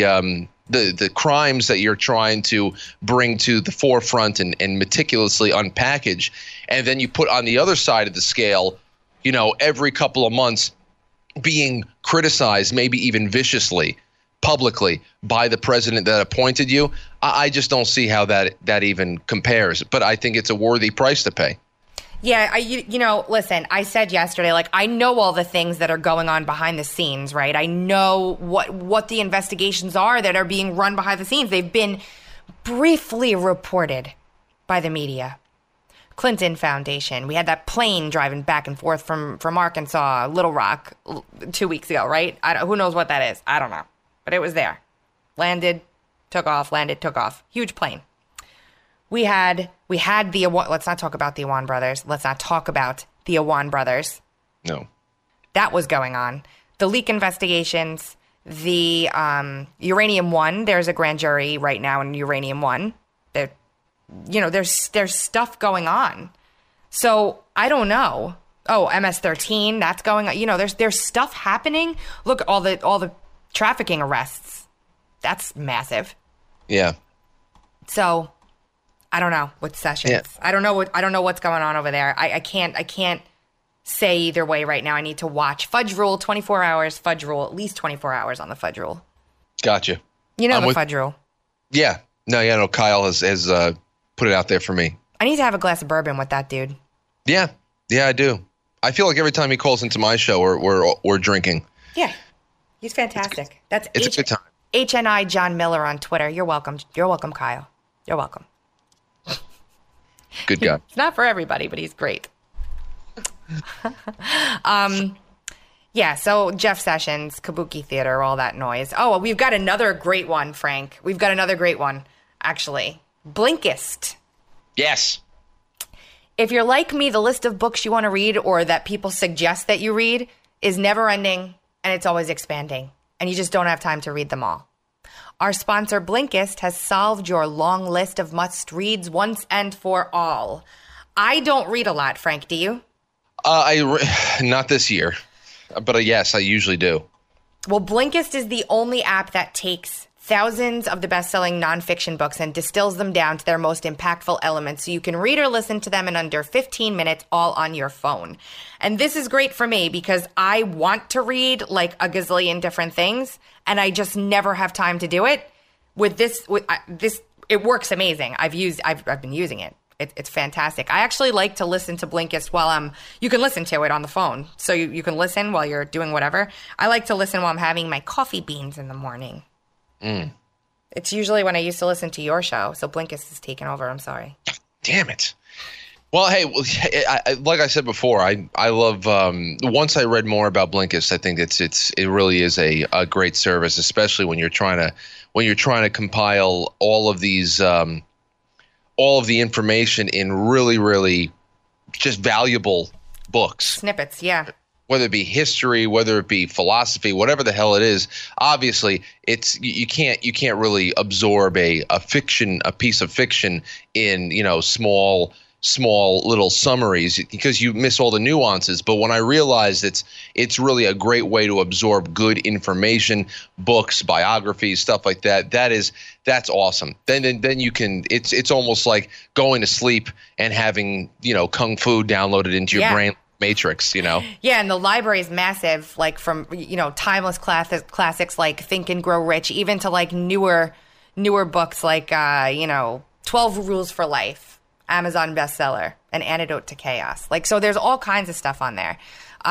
[SPEAKER 3] the crimes that you're trying to bring to the forefront and meticulously unpackage, and then you put on the other side of the scale, every couple of months being criticized, maybe even viciously, publicly by the president that appointed you, I just don't see how that even compares. But I think it's a worthy price to pay.
[SPEAKER 2] Yeah, listen, I said yesterday, I know all the things that are going on behind the scenes, right? I know what the investigations are that are being run behind the scenes. They've been briefly reported by the media. Clinton Foundation. We had that plane driving back and forth from Arkansas, Little Rock, 2 weeks ago, right? Who knows what that is? I don't know. But it was there. Landed, took off, landed, took off. Huge plane. We had the, let's not talk about the Awan brothers. Let's not talk about the Awan brothers.
[SPEAKER 3] No.
[SPEAKER 2] That was going on. The leak investigations, the Uranium One, there's a grand jury right now in Uranium One. There's stuff going on. So I don't know. Oh, MS-13, that's going on. There's stuff happening. Look, all the trafficking arrests. That's massive.
[SPEAKER 3] Yeah.
[SPEAKER 2] So I don't know with Sessions. Yeah. I don't know what's going on over there. I can't say either way right now. I need to watch Fudge Rule 24 hours, Fudge Rule at least 24 hours on the Fudge Rule.
[SPEAKER 3] Gotcha.
[SPEAKER 2] You know the Fudge Rule.
[SPEAKER 3] Yeah. No, Kyle has put it out there for me.
[SPEAKER 2] I need to have a glass of bourbon with that dude.
[SPEAKER 3] Yeah, I do. I feel like every time he calls into my show, we're drinking.
[SPEAKER 2] Yeah, he's fantastic.
[SPEAKER 3] It's a good time.
[SPEAKER 2] HNI John Miller on Twitter. You're welcome. You're welcome, Kyle. You're welcome.
[SPEAKER 3] Good guy.
[SPEAKER 2] It's not for everybody, but he's great. Yeah, so Jeff Sessions, Kabuki Theater, all that noise. Oh, well, we've got another great one, Frank. We've got another great one, actually. Blinkist.
[SPEAKER 3] Yes.
[SPEAKER 2] If you're like me, the list of books you want to read or that people suggest that you read is never ending and it's always expanding. And you just don't have time to read them all. Our sponsor, Blinkist, has solved your long list of must-reads once and for all. I don't read a lot, Frank. Do you?
[SPEAKER 3] Not this year. But yes, I usually do.
[SPEAKER 2] Well, Blinkist is the only app that takes thousands of the best-selling nonfiction books and distills them down to their most impactful elements so you can read or listen to them in under 15 minutes all on your phone. And this is great for me because I want to read like a gazillion different things and I just never have time to do it. With this, it works amazing. I've been using it. It's fantastic. I actually like to listen to Blinkist while you can listen to it on the phone. So you can listen while you're doing whatever. I like to listen while I'm having my coffee beans in the morning. It's usually when I used to listen to your show. So Blinkist has taken over. I'm sorry.
[SPEAKER 3] Damn it. Well, hey, like I said before, I love, once I read more about Blinkist, I think it really is a great service, especially when you're trying to compile all of these, all of the information in really, really just valuable books.
[SPEAKER 2] Snippets, yeah.
[SPEAKER 3] Whether it be history, whether it be philosophy, whatever the hell it is, obviously you can't really absorb a piece of fiction in, small little summaries because you miss all the nuances. But when I realized it's really a great way to absorb good information, books, biographies, stuff like that, that's awesome. Then you can, it's almost like going to sleep and having, kung fu downloaded into your brain. Matrix, Yeah,
[SPEAKER 2] and the library is massive, like from, timeless classics like Think and Grow Rich, even to like newer books like, 12 Rules for Life, Amazon bestseller, An Antidote to Chaos. So there's all kinds of stuff on there.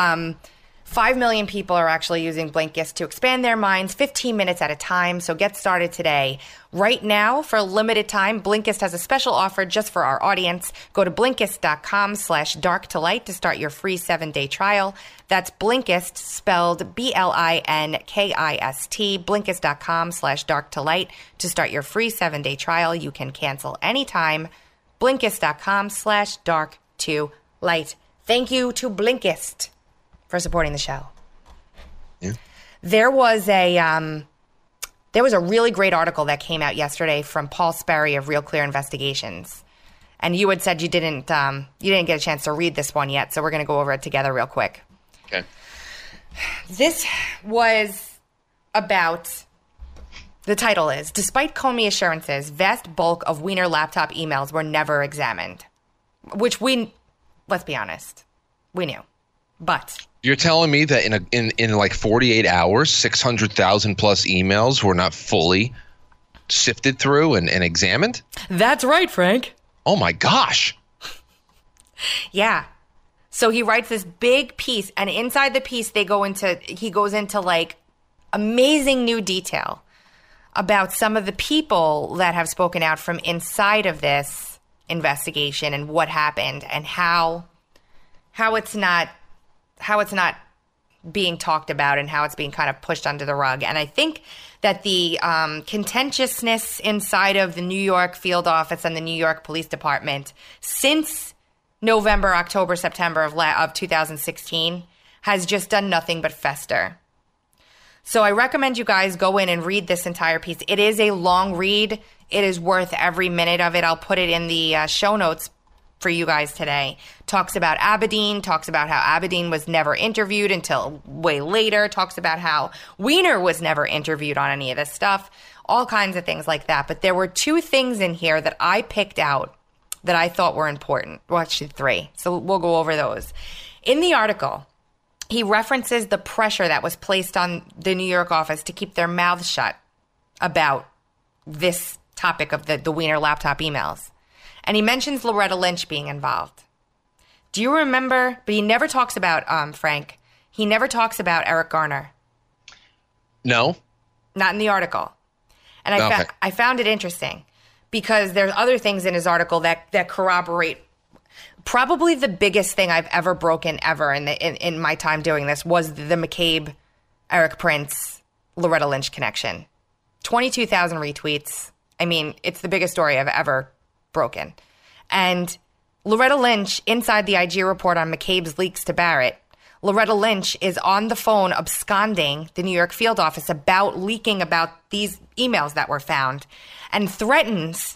[SPEAKER 2] 5 million people are actually using Blinkist to expand their minds 15 minutes at a time, so get started today. Right now, for a limited time, Blinkist has a special offer just for our audience. Go to Blinkist.com/darktolight to start your free 7-day trial. That's Blinkist, spelled Blinkist, Blinkist.com/darktolight to start your free 7-day trial. You can cancel anytime. Blinkist.com/darktolight. Thank you to Blinkist for supporting the show.
[SPEAKER 3] Yeah.
[SPEAKER 2] There was a really great article that came out yesterday from Paul Sperry of Real Clear Investigations. And you had said you didn't get a chance to read this one yet, so we're going to go over it together real quick.
[SPEAKER 3] Okay.
[SPEAKER 2] This was about, the title is, Despite Comey assurances, vast bulk of Weiner laptop emails were never examined. Which let's be honest, we knew. But
[SPEAKER 3] you're telling me that in like 48 hours, 600,000 plus emails were not fully sifted through and examined?
[SPEAKER 2] That's right, Frank.
[SPEAKER 3] Oh my gosh.
[SPEAKER 2] Yeah. So he writes this big piece, and inside the piece he goes into like amazing new detail about some of the people that have spoken out from inside of this investigation and what happened and how it's not being talked about and how it's being kind of pushed under the rug. And I think that the contentiousness inside of the New York field office and the New York Police Department since November, October, September of 2016 has just done nothing but fester. So I recommend you guys go in and read this entire piece. It is a long read. It is worth every minute of it. I'll put it in the show notes for you guys today. Talks about Abedin, talks about how Abedin was never interviewed until way later, talks about how Weiner was never interviewed on any of this stuff, all kinds of things like that. But there were two things in here that I picked out that I thought were important. Well, actually three. So we'll go over those. In the article, he references the pressure that was placed on the New York office to keep their mouths shut about this topic of the Wiener laptop emails. And he mentions Loretta Lynch being involved. Do you remember? But he never talks about, Frank, he never talks about Eric Garner.
[SPEAKER 3] No.
[SPEAKER 2] Not in the article. And I found it interesting because there's other things in his article that corroborate. Probably the biggest thing I've ever broken ever in my time doing this was the McCabe, Eric Prince, Loretta Lynch connection. 22,000 retweets. I mean, it's the biggest story I've ever broken. And Loretta Lynch, inside the IG report on McCabe's leaks to Barrett, Loretta Lynch is on the phone absconding the New York field office about leaking about these emails that were found and threatens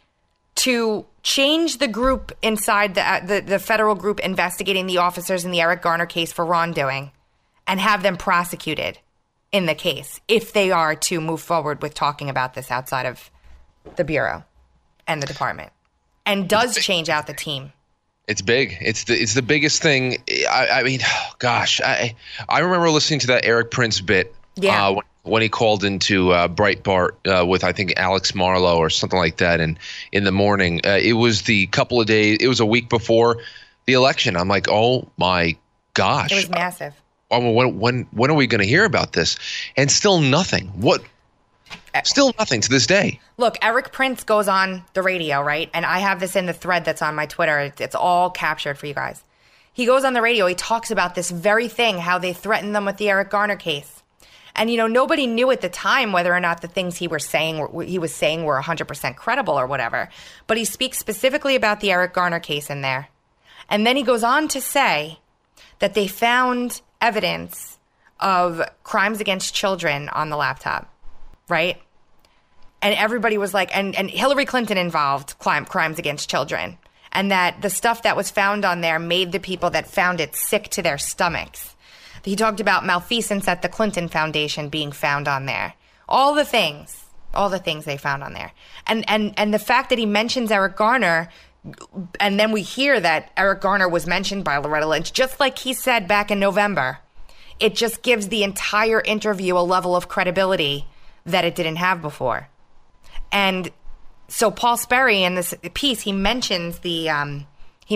[SPEAKER 2] to change the group inside the federal group investigating the officers in the Eric Garner case for wrongdoing and have them prosecuted in the case if they are to move forward with talking about this outside of the Bureau and the department, and does change out the team.
[SPEAKER 3] It's big. It's the biggest thing. I mean, gosh, I remember listening to that Eric Prince bit.
[SPEAKER 2] Yeah.
[SPEAKER 3] When he called into Breitbart with, I think, Alex Marlowe or something like that, and in the morning, it was the couple of days. It was a week before the election. I'm like, oh my gosh,
[SPEAKER 2] it was massive.
[SPEAKER 3] When are we going to hear about this? And still nothing. What? Still nothing to this day.
[SPEAKER 2] Look, Eric Prince goes on the radio, right? And I have this in the thread that's on my Twitter. It's all captured for you guys. He goes on the radio. He talks about this very thing, how they threatened them with the Eric Garner case. And, you know, nobody knew at the time whether or not the things he was saying were 100% credible or whatever. But he speaks specifically about the Eric Garner case in there. And then he goes on to say that they found evidence of crimes against children on the laptop, right? And everybody was like, and Hillary Clinton involved crimes against children. And that the stuff that was found on there made the people that found it sick to their stomachs. He talked about malfeasance at the Clinton Foundation being found on there. All the things they found on there. And the fact that he mentions Eric Garner, and then we hear that Eric Garner was mentioned by Loretta Lynch, just like he said back in November, it just gives the entire interview a level of credibility that it didn't have before. And so Paul Sperry in this piece, he mentions the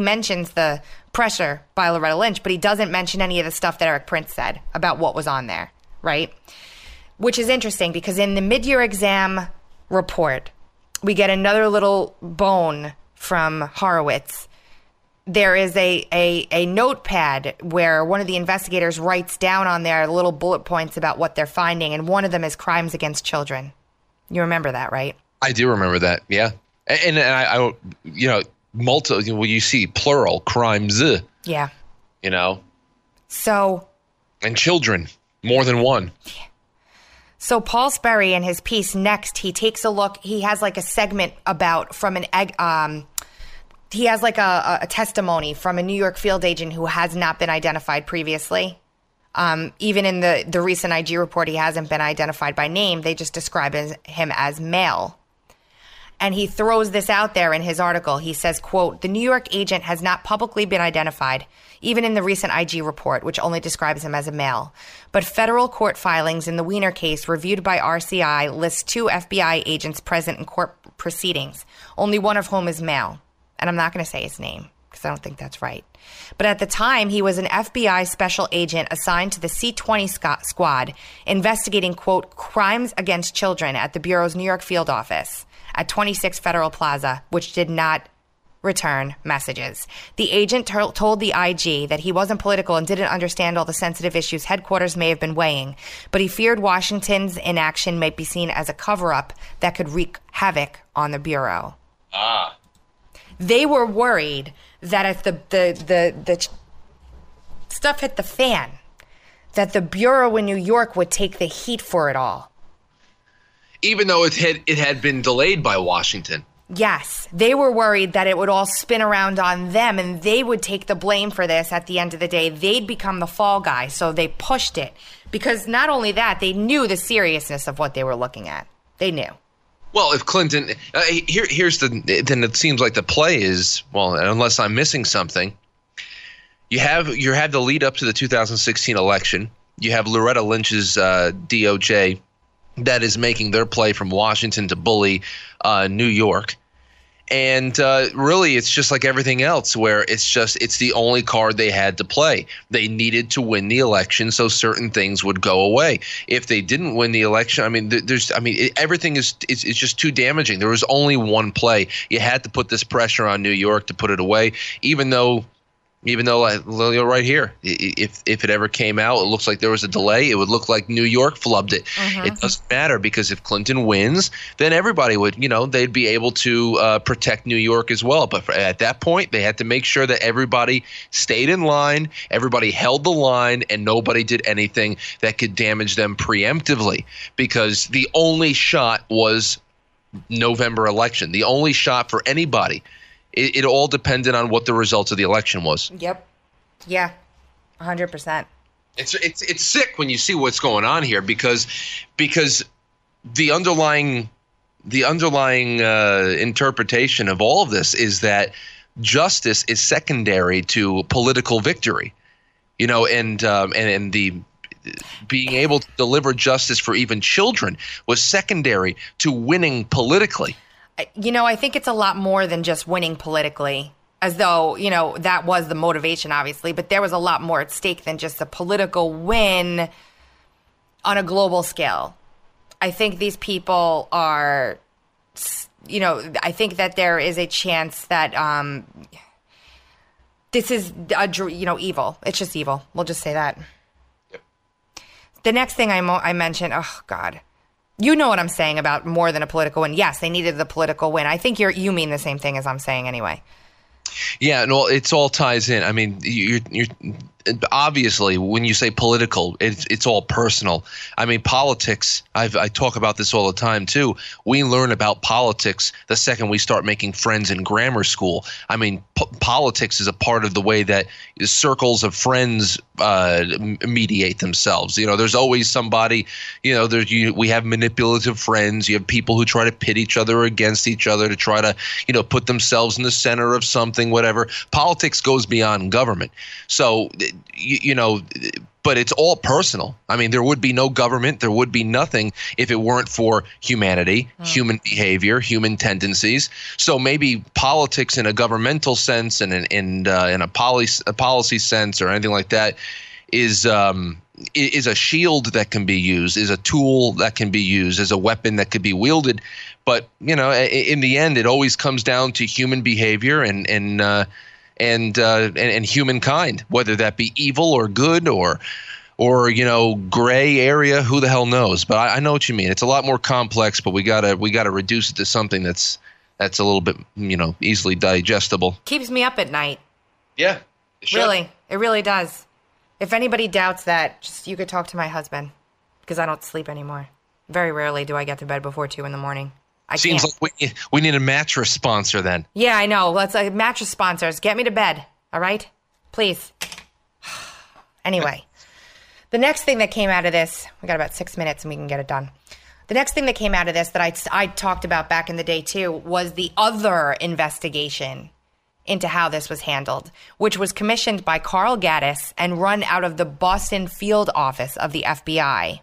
[SPEAKER 2] pressure by Loretta Lynch, but he doesn't mention any of the stuff that Eric Prince said about what was on there, right? Which is interesting because in the mid-year exam report, we get another little bone from Horowitz. There is a notepad where one of the investigators writes down on there little bullet points about what they're finding, and one of them is crimes against children. You remember that, right?
[SPEAKER 3] I do remember that, yeah. And I you know, you see plural crimes.
[SPEAKER 2] Yeah.
[SPEAKER 3] You know. So. And children, more than one.
[SPEAKER 2] Yeah. So Paul Sperry in his piece next, he takes a look. He has like a segment about he has like a testimony from a New York field agent who has not been identified previously. Even in the recent IG report, he hasn't been identified by name. They just describe him as male. And he throws this out there in his article. He says, quote, "The New York agent has not publicly been identified, even in the recent IG report, which only describes him as a male. But federal court filings in the Wiener case reviewed by RCI list 2 FBI agents present in court proceedings, only one of whom is male." And I'm not going to say his name because I don't think that's right. But at the time, he was an FBI special agent assigned to the C-20 squad investigating, quote, crimes against children at the Bureau's New York field office at 26 Federal Plaza, which did not return messages. The agent told the IG that he wasn't political and didn't understand all the sensitive issues headquarters may have been weighing, but he feared Washington's inaction might be seen as a cover-up that could wreak havoc on the Bureau. They were worried that if the stuff hit the fan, that the Bureau in New York would take the heat for it all.
[SPEAKER 3] Even though it had been delayed by Washington.
[SPEAKER 2] Yes, they were worried that it would all spin around on them and they would take the blame for this at the end of the day. They'd become the fall guy, so they pushed it. Because not only that, they knew the seriousness of what they were looking at. They knew.
[SPEAKER 3] Well, if Clinton then it seems like the play is, well, unless I'm missing something, You had the lead up to the 2016 election. You have Loretta Lynch's DOJ that is making their play from Washington to bully New York. And really, it's just like everything else, where it's the only card they had to play. They needed to win the election, so certain things would go away. If they didn't win the election, everything is just too damaging. There was only one play. You had to put this pressure on New York to put it away, even though right here, if it ever came out, it looks like there was a delay. It would look like New York flubbed it. Mm-hmm. It doesn't matter, because if Clinton wins, then everybody would, they'd be able to protect New York as well. But at that point, they had to make sure that everybody stayed in line, everybody held the line, and nobody did anything that could damage them preemptively, because the only shot was November election. The only shot for anybody. It all depended on what the results of the election was.
[SPEAKER 2] Yep. Yeah. 100%.
[SPEAKER 3] It's sick when you see what's going on here, because the underlying interpretation of all of this is that justice is secondary to political victory, and the being able to deliver justice for even children was secondary to winning politically.
[SPEAKER 2] I think it's a lot more than just winning politically, as though, that was the motivation, obviously, but there was a lot more at stake than just a political win on a global scale. I think these people are, I think that there is a chance that this is, evil. It's just evil. We'll just say that. Yep. The next thing I mentioned, oh, God. You know what I'm saying about more than a political win. Yes, they needed the political win. I think you mean the same thing as I'm saying anyway.
[SPEAKER 3] Yeah, no, it's all ties in. I mean, you're obviously, when you say political, it's all personal. I mean, politics, I talk about this all the time too. We learn about politics the second we start making friends in grammar school. I mean, politics is a part of the way that circles of friends mediate themselves. There's always somebody, we have manipulative friends. You have people who try to pit each other against each other to try to, put themselves in the center of something, whatever. Politics goes beyond government. So, but it's all personal. I mean, there would be no government. There would be nothing if it weren't for humanity, human behavior, human tendencies. So maybe politics in a governmental sense and in a policy sense or anything like that is a shield that can be used, is a tool that can be used, as a weapon that could be wielded. But, in the end, it always comes down to human behavior and humankind, whether that be evil or good or gray area. Who the hell knows? But I know what you mean. It's a lot more complex, but we gotta reduce it to something that's a little bit easily digestible. Keeps
[SPEAKER 2] me up at night.
[SPEAKER 3] Yeah,
[SPEAKER 2] really, it really does. If anybody doubts that, you could talk to my husband, because I don't sleep anymore. Very rarely do I get to bed before 2 a.m.
[SPEAKER 3] Seems like we need a mattress sponsor then.
[SPEAKER 2] Yeah, I know. Let's mattress sponsors. Get me to bed, all right? Please. Anyway, the next thing that came out of this, we got about 6 minutes and we can get it done. The next thing that came out of this that I talked about back in the day too was the other investigation into how this was handled, which was commissioned by Carl Gaddis and run out of the Boston field office of the FBI.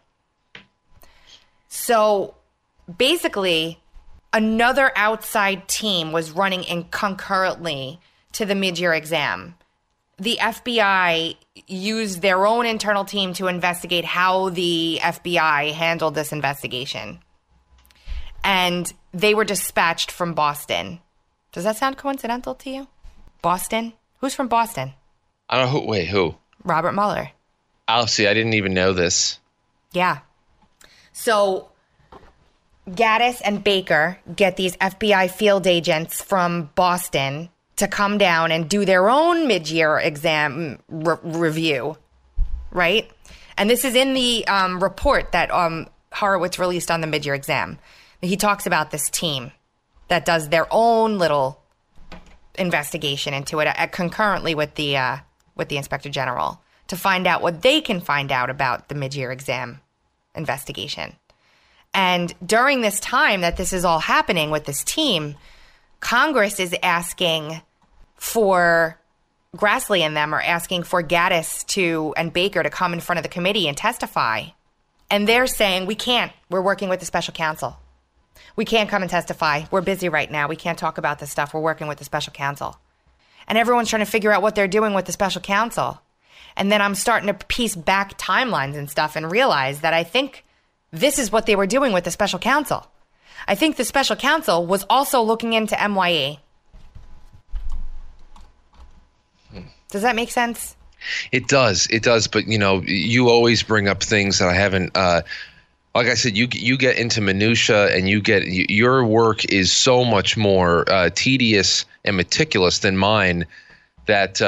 [SPEAKER 2] So basically, another outside team was running in concurrently to the mid-year exam. The FBI used their own internal team to investigate how the FBI handled this investigation. And they were dispatched from Boston. Does that sound coincidental to you? Boston? Who's from Boston?
[SPEAKER 3] I don't know who. Wait, who?
[SPEAKER 2] Robert Mueller.
[SPEAKER 3] Oh, see, I didn't even know this.
[SPEAKER 2] Yeah. So Gaddis and Baker get these FBI field agents from Boston to come down and do their own mid-year exam review, right? And this is in the report that Horowitz released on the mid-year exam. He talks about this team that does their own little investigation into it concurrently with the Inspector General to find out what they can find out about the mid-year exam investigation. And during this time that this is all happening with this team, Congress is asking for Grassley and them are asking for Gaddis and Baker to come in front of the committee and testify. And they're saying, we can't. We're working with the special counsel. We can't come and testify. We're busy right now. We can't talk about this stuff. We're working with the special counsel. And everyone's trying to figure out what they're doing with the special counsel. And then I'm starting to piece back timelines and stuff and realize that I think this is what they were doing with the special counsel. I think the special counsel was also looking into MYE. Does that make sense?
[SPEAKER 3] It does. It does. But, you always bring up things that I haven't like I said, you get into minutia, and your work is so much more tedious and meticulous than mine that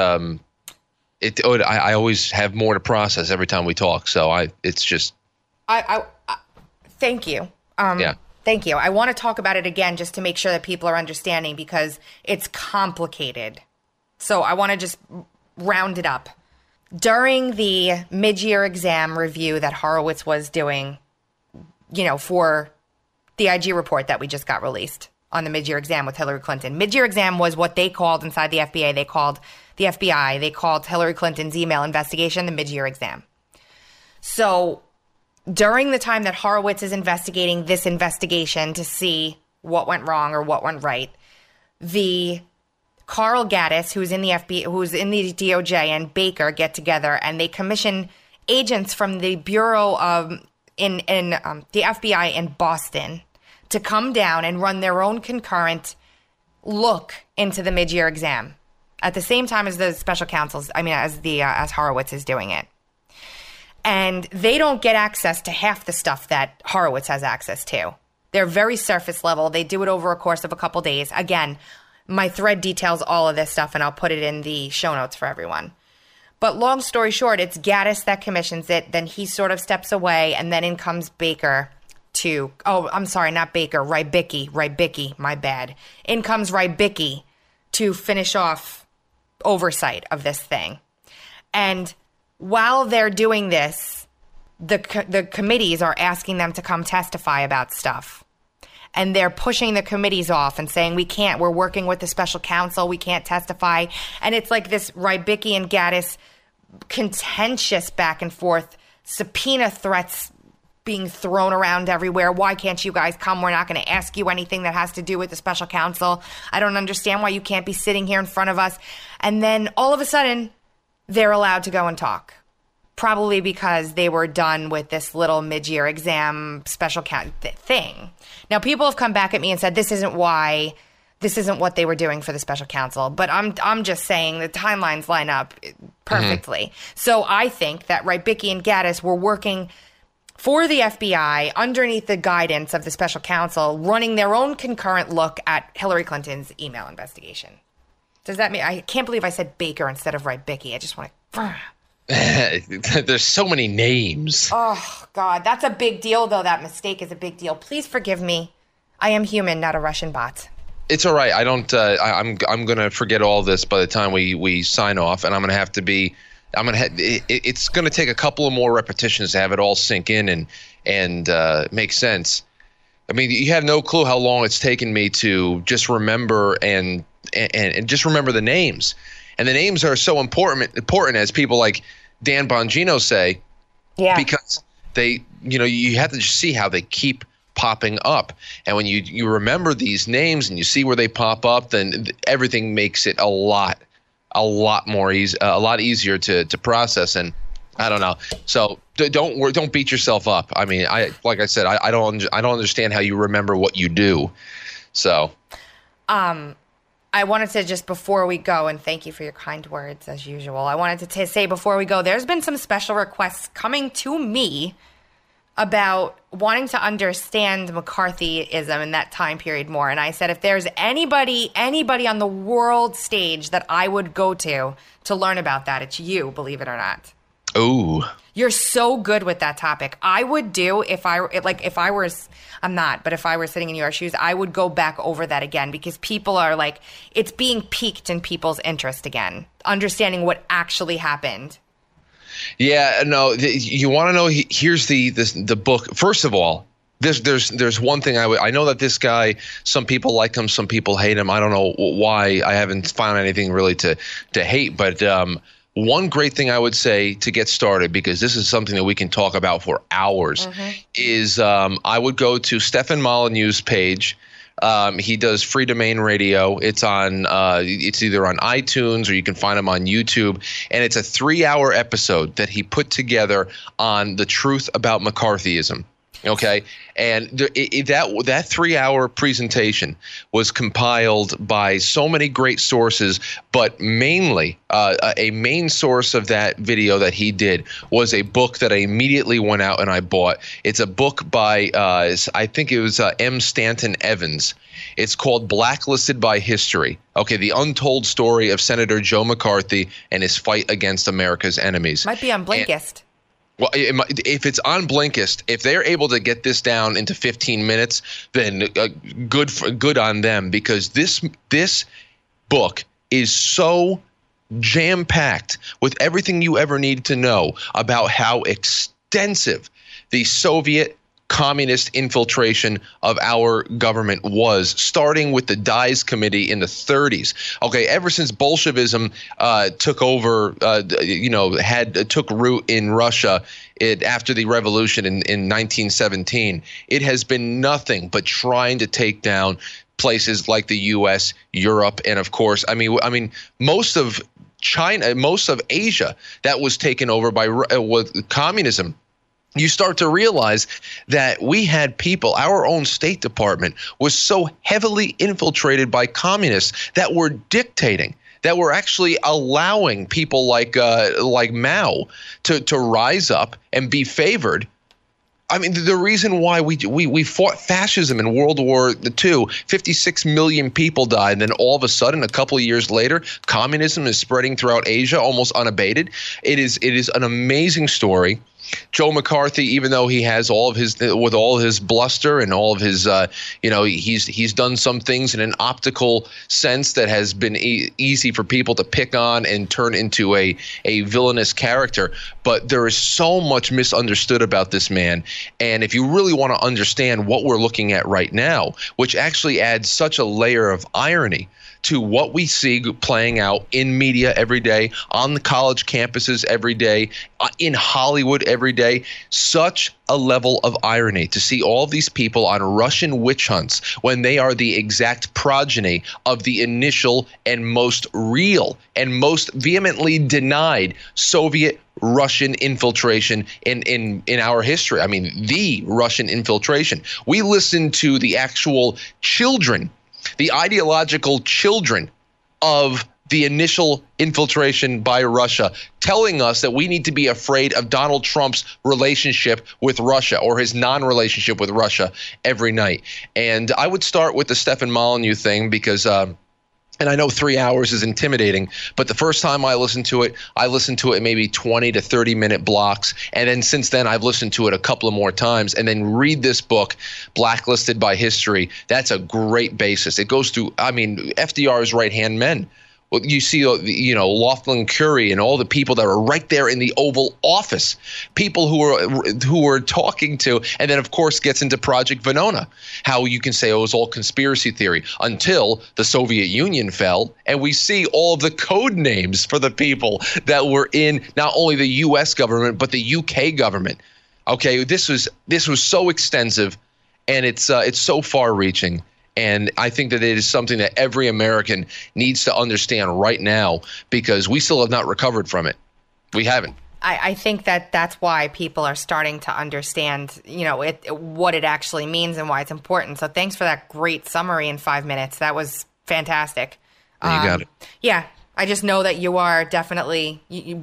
[SPEAKER 3] I always have more to process every time we talk. So it's just.
[SPEAKER 2] I thank you.
[SPEAKER 3] Yeah.
[SPEAKER 2] Thank you. I want to talk about it again just to make sure that people are understanding, because it's complicated. So I want to just round it up. During the mid-year exam review that Horowitz was doing, for the IG report that we just got released on the mid-year exam with Hillary Clinton. Mid-year exam was what they called inside the FBI. They called the FBI. They called Hillary Clinton's email investigation the mid-year exam. So during the time that Horowitz is investigating this investigation to see what went wrong or what went right, the Carl Gaddis, who's in the FBI, who's in the DOJ, and Baker get together, and they commission agents from the Bureau of the FBI in Boston to come down and run their own concurrent look into the mid-year exam at the same time as the special counsels. As Horowitz is doing it, and they don't get access to half the stuff that Horowitz has access to. They're very surface level. They do it over a course of a couple days. Again, my thread details all of this stuff, and I'll put it in the show notes for everyone. But long story short, it's Gaddis that commissions it. Then he sort of steps away, and then in comes Baker Rybicki, my bad. In comes Rybicki to finish off oversight of this thing. And while they're doing this, the committees are asking them to come testify about stuff. And they're pushing the committees off and saying, we can't, we're working with the special counsel, we can't testify. And it's like this Rybicki and Gaddis contentious back and forth, subpoena threats being thrown around everywhere. Why can't you guys come? We're not going to ask you anything that has to do with the special counsel. I don't understand why you can't be sitting here in front of us. And then all of a sudden, they're allowed to go and talk. Probably because they were done with this little mid-year exam special thing. Now, people have come back at me and said, this isn't what they were doing for the special counsel. But I'm just saying the timelines line up perfectly. Mm-hmm. So I think that Rybicki and Gaddis were working for the FBI underneath the guidance of the special counsel, running their own concurrent look at Hillary Clinton's email investigation. Does that mean, I can't believe I said Baker instead of Rybicki. I just want to...
[SPEAKER 3] There's so many names.
[SPEAKER 2] Oh, God. That's a big deal, though. That mistake is a big deal. Please forgive me. I am human, not a Russian bot.
[SPEAKER 3] It's all right. I don't. I'm going to forget all this by the time we sign off, and I'm going to have to be. It's going to take a couple of more repetitions to have it all sink in and make sense. I mean, you have no clue how long it's taken me to just remember and just remember the names. And the names are so important as people like Dan Bongino say, because they, you have to just see how they keep popping up. And when you remember these names and you see where they pop up, then everything makes it a lot more easy, a lot easier to process. And I don't know. So don't beat yourself up. I mean, like I said, I don't understand how you remember what you do. So,
[SPEAKER 2] I wanted to just before we go, and thank you for your kind words as usual. I wanted to say before we go, there's been some special requests coming to me about wanting to understand McCarthyism in that time period more. And I said, if there's anybody on the world stage that I would go to learn about that, it's you, believe it or not.
[SPEAKER 3] Ooh.
[SPEAKER 2] You're so good with that topic. I would do if I were sitting in your shoes, I would go back over that again, because people are like, it's being piqued in people's interest again, understanding what actually happened. Yeah,
[SPEAKER 3] no, you want to know, here's the book. First of all, There's one thing I know that this guy, some people like him, some people hate him. I don't know why. I haven't found anything really to hate, but one great thing I would say to get started, because this is something that we can talk about for hours, is I would go to Stefan Molyneux's page. He does Free Domain Radio. It's on. It's either on iTunes or you can find him on YouTube. And it's a 3-hour episode that he put together on the truth about McCarthyism. Okay, and that 3-hour presentation was compiled by so many great sources, but mainly a main source of that video that he did was a book that I immediately went out and I bought. It's a book by I think it was M. Stanton Evans. It's called Blacklisted by History. Okay, the untold story of Senator Joe McCarthy and his fight against America's enemies.
[SPEAKER 2] Might be on Blinkist.
[SPEAKER 3] Well, if it's on Blinkist, if they're able to get this down into 15 minutes, then good on them, because this book is so jam-packed with everything you ever need to know about how extensive the Soviet communist infiltration of our government was, starting with the Dies Committee in the 30s. Okay, ever since Bolshevism took over, took root in Russia after the revolution in 1917, it has been nothing but trying to take down places like the U.S., Europe, and of course, I mean, most of China, most of Asia that was taken over by with communism. You start to realize that we had people, our own State Department was so heavily infiltrated by communists that were dictating, that were actually allowing people like Mao to rise up and be favored. I mean, the reason why we fought fascism in World War II, 56 million people died, and then all of a sudden, a couple of years later, communism is spreading throughout Asia almost unabated. It is an amazing story. Joe McCarthy, even though he has all of his bluster and all of his, he's done some things in an optical sense that has been easy for people to pick on and turn into a villainous character. But there is so much misunderstood about this man. And if you really want to understand what we're looking at right now, which actually adds such a layer of irony to what we see playing out in media every day, on the college campuses every day, in Hollywood every day, such a level of irony to see all of these people on Russian witch hunts when they are the exact progeny of the initial and most real and most vehemently denied Soviet Russian infiltration in our history. I mean, the Russian infiltration. We listened to the actual children, the ideological children of the initial infiltration by Russia, telling us that we need to be afraid of Donald Trump's relationship with Russia or his non-relationship with Russia every night. And I would start with the Stefan Molyneux thing because and I know 3 hours is intimidating, but the first time I listened to it in maybe 20 to 30 minute blocks. And then since then, I've listened to it a couple of more times. And then read this book, Blacklisted by History. That's a great basis. It goes through, FDR's right-hand men. Well, you see, Laughlin Curry and all the people that are right there in the Oval Office, people who were talking to, and then, of course, gets into Project Venona, how you can say it was all conspiracy theory until the Soviet Union fell, and we see all of the code names for the people that were in not only the U.S. government, but the U.K. government. Okay, this was so extensive, and it's so far-reaching. And I think that it is something that every American needs to understand right now because we still have not recovered from it. We haven't.
[SPEAKER 2] I think that's why people are starting to understand, what it actually means and why it's important. So thanks for that great summary in 5 minutes. That was fantastic.
[SPEAKER 3] You got it.
[SPEAKER 2] Yeah. I just know that you are definitely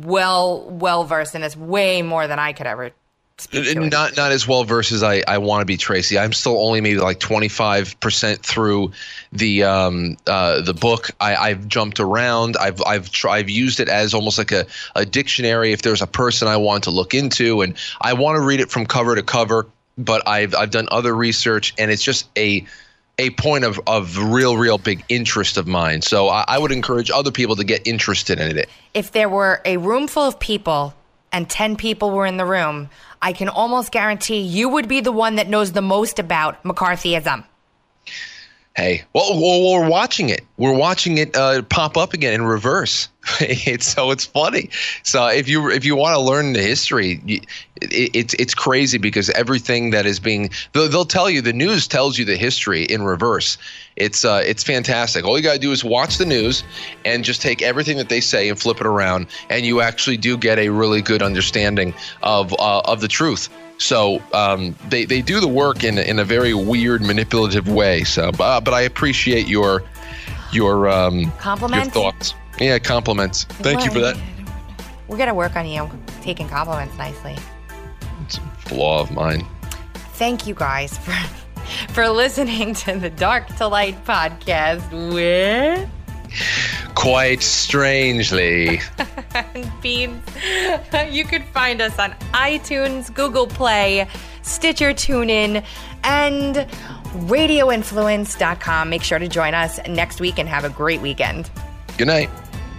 [SPEAKER 2] well versed in this, way more than I could ever
[SPEAKER 3] Not as well versed as I want to be, Tracy. I'm still only maybe like 25% through the book. I've jumped around. I've used it as almost like a dictionary. If there's a person I want to look into, and I want to read it from cover to cover, but I've done other research, and it's just a point of real big interest of mine. So I would encourage other people to get interested in it.
[SPEAKER 2] If there were a room full of people and 10 people were in the room, I can almost guarantee you would be the one that knows the most about McCarthyism.
[SPEAKER 3] Hey, well, we're watching it. We're watching it pop up again in reverse. It's funny. So if you want to learn the history, it's crazy because everything that is being they'll tell you, the news tells you the history in reverse. It's fantastic. All you gotta do is watch the news and just take everything that they say and flip it around, and you actually do get a really good understanding of the truth. So they do the work in a very weird, manipulative way. So, but I appreciate your
[SPEAKER 2] compliments.
[SPEAKER 3] Your thoughts. Yeah, compliments. Thank you for that.
[SPEAKER 2] We got to work on you taking compliments nicely.
[SPEAKER 3] It's a flaw of mine.
[SPEAKER 2] Thank you guys for listening to the Dark to Light podcast with
[SPEAKER 3] Quite Strangely.
[SPEAKER 2] Beans. You could find us on iTunes, Google Play, Stitcher, TuneIn, and RadioInfluence.com. Make sure to join us next week and have a great weekend.
[SPEAKER 3] Good night.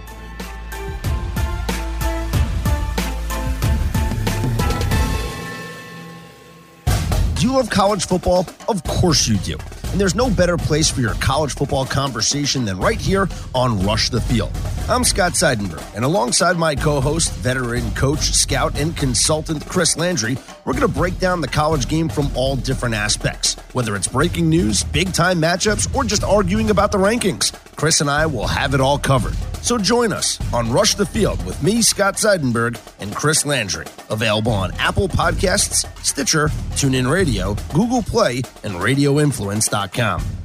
[SPEAKER 4] Do you love college football? Of course you do. And there's no better place for your college football conversation than right here on Rush the Field. I'm Scott Seidenberg, and alongside my co-host, veteran coach, scout, and consultant Chris Landry, we're going to break down the college game from all different aspects. Whether it's breaking news, big-time matchups, or just arguing about the rankings, Chris and I will have it all covered. So join us on Rush the Field with me, Scott Seidenberg, and Chris Landry. Available on Apple Podcasts, Stitcher, TuneIn Radio, Google Play, and RadioInfluence.com.